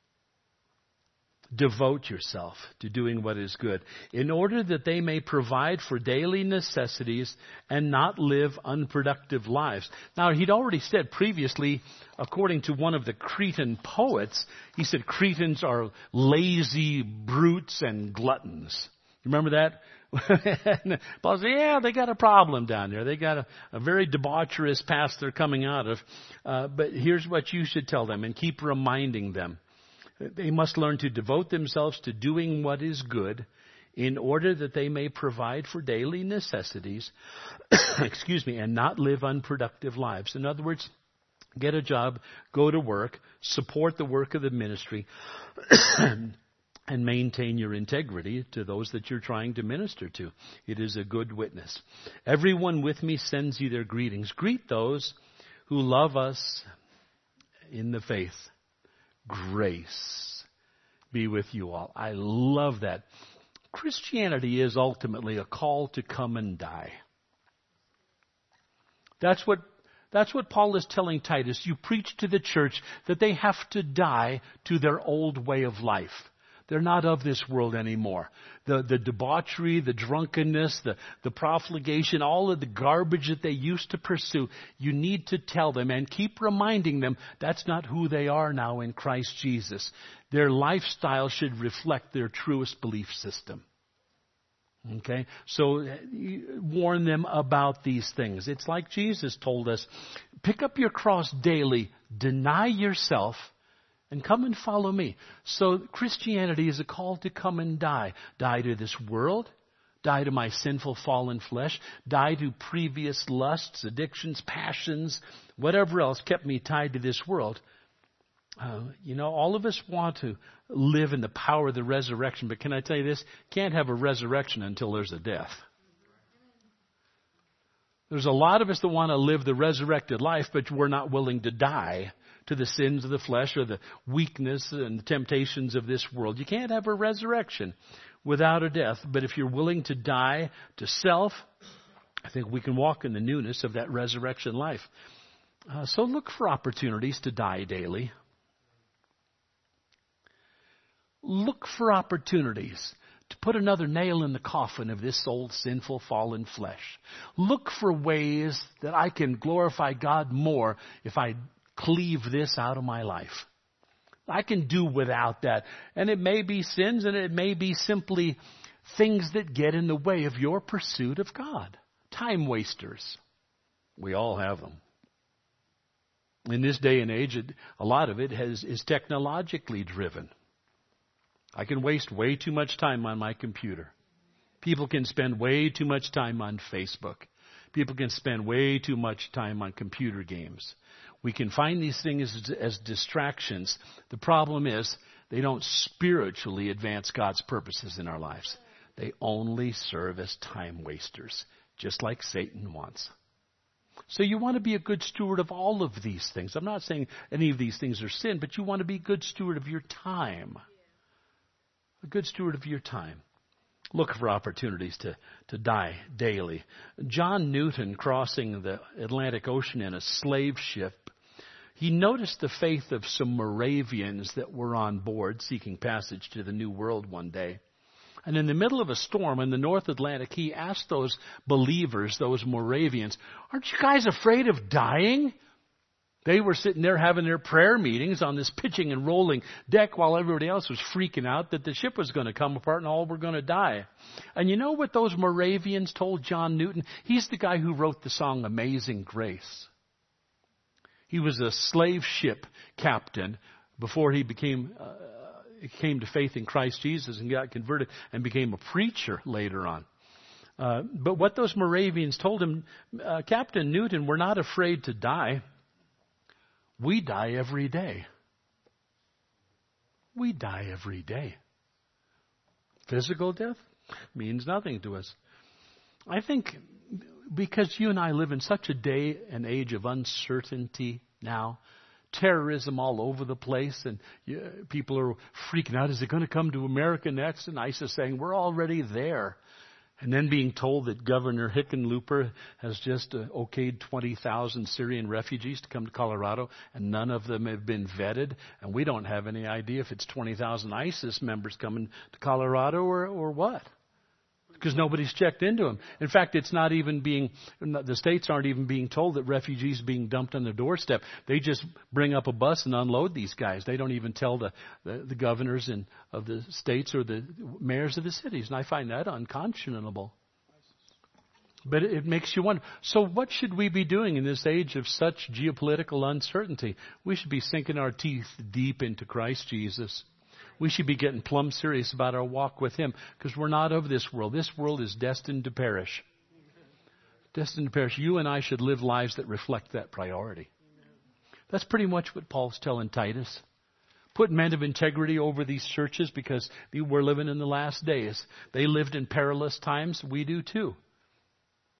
Devote yourself to doing what is good, in order that they may provide for daily necessities and not live unproductive lives. Now, he'd already said previously, according to one of the Cretan poets, he said Cretans are lazy brutes and gluttons. Remember that? Paul said, yeah, they got a problem down there. They got a, a very debaucherous past they're coming out of. Uh, but here's what you should tell them and keep reminding them. They must learn to devote themselves to doing what is good in order that they may provide for daily necessities, excuse me, and not live unproductive lives. In other words, get a job, go to work, support the work of the ministry, and maintain your integrity to those that you're trying to minister to. It is a good witness. Everyone with me sends you their greetings. Greet those who love us in the faith. Grace be with you all. I love that. Christianity is ultimately a call to come and die. That's what That's what Paul is telling Titus. You preach to the church that they have to die to their old way of life. They're not of this world anymore. The, the debauchery, the drunkenness, the, the profligation, all of the garbage that they used to pursue, you need to tell them and keep reminding them that's not who they are now in Christ Jesus. Their lifestyle should reflect their truest belief system. Okay? So warn them about these things. It's like Jesus told us, pick up your cross daily, deny yourself, and come and follow me. So Christianity is a call to come and die. Die to this world. Die to my sinful fallen flesh. Die to previous lusts, addictions, passions, whatever else kept me tied to this world. Uh, you know, all of us want to live in the power of the resurrection. But can I tell you this? Can't have a resurrection until there's a death. There's a lot of us that want to live the resurrected life, but we're not willing to die to the sins of the flesh or the weakness and the temptations of this world. You can't have a resurrection without a death. But if you're willing to die to self, I think we can walk in the newness of that resurrection life. Uh, so look for opportunities to die daily. Look for opportunities to put another nail in the coffin of this old sinful fallen flesh. Look for ways that I can glorify God more if I cleave this out of my life. I can do without that. And it may be sins, and it may be simply things that get in the way of your pursuit of God. Time wasters. We all have them. In this day and age, it, a lot of it has, is technologically driven. I can waste way too much time on my computer. People can spend way too much time on Facebook. People can spend way too much time on computer games. We can find these things as, as distractions. The problem is they don't spiritually advance God's purposes in our lives. They only serve as time wasters, just like Satan wants. So you want to be a good steward of all of these things. I'm not saying any of these things are sin, but you want to be a good steward of your time. A good steward of your time. Look for opportunities to, to die daily. John Newton, crossing the Atlantic Ocean in a slave ship, he noticed the faith of some Moravians that were on board seeking passage to the New World one day. And in the middle of a storm in the North Atlantic, he asked those believers, those Moravians, aren't you guys afraid of dying? They were sitting there having their prayer meetings on this pitching and rolling deck while everybody else was freaking out that the ship was going to come apart and all were going to die. And you know what those Moravians told John Newton? He's the guy who wrote the song Amazing Grace. He was a slave ship captain before he became uh, came to faith in Christ Jesus and got converted and became a preacher later on. Uh, but what those Moravians told him, uh, Captain Newton, we're not afraid to die. We die every day. We die every day. Physical death means nothing to us. I think because you and I live in such a day and age of uncertainty now, terrorism all over the place, and you, people are freaking out. Is it going to come to America next? And ISIS saying, we're already there. And then being told that Governor Hickenlooper has just uh, okayed twenty thousand Syrian refugees to come to Colorado, and none of them have been vetted. And we don't have any idea if it's twenty thousand ISIS members coming to Colorado or, or what. Because nobody's checked into them. In fact, it's not even being, the states aren't even being told that refugees are being dumped on their doorstep. They just bring up a bus and unload these guys. They don't even tell the, the, the governors in, of the states or the mayors of the cities. And I find that unconscionable. But it, it makes you wonder, so what should we be doing in this age of such geopolitical uncertainty? We should be sinking our teeth deep into Christ Jesus. We should be getting plumb serious about our walk with Him, because we're not of this world. This world is destined to perish. Destined to perish. You and I should live lives that reflect that priority. That's pretty much what Paul's telling Titus. Put men of integrity over these churches, because we're living in the last days. They lived in perilous times. We do too.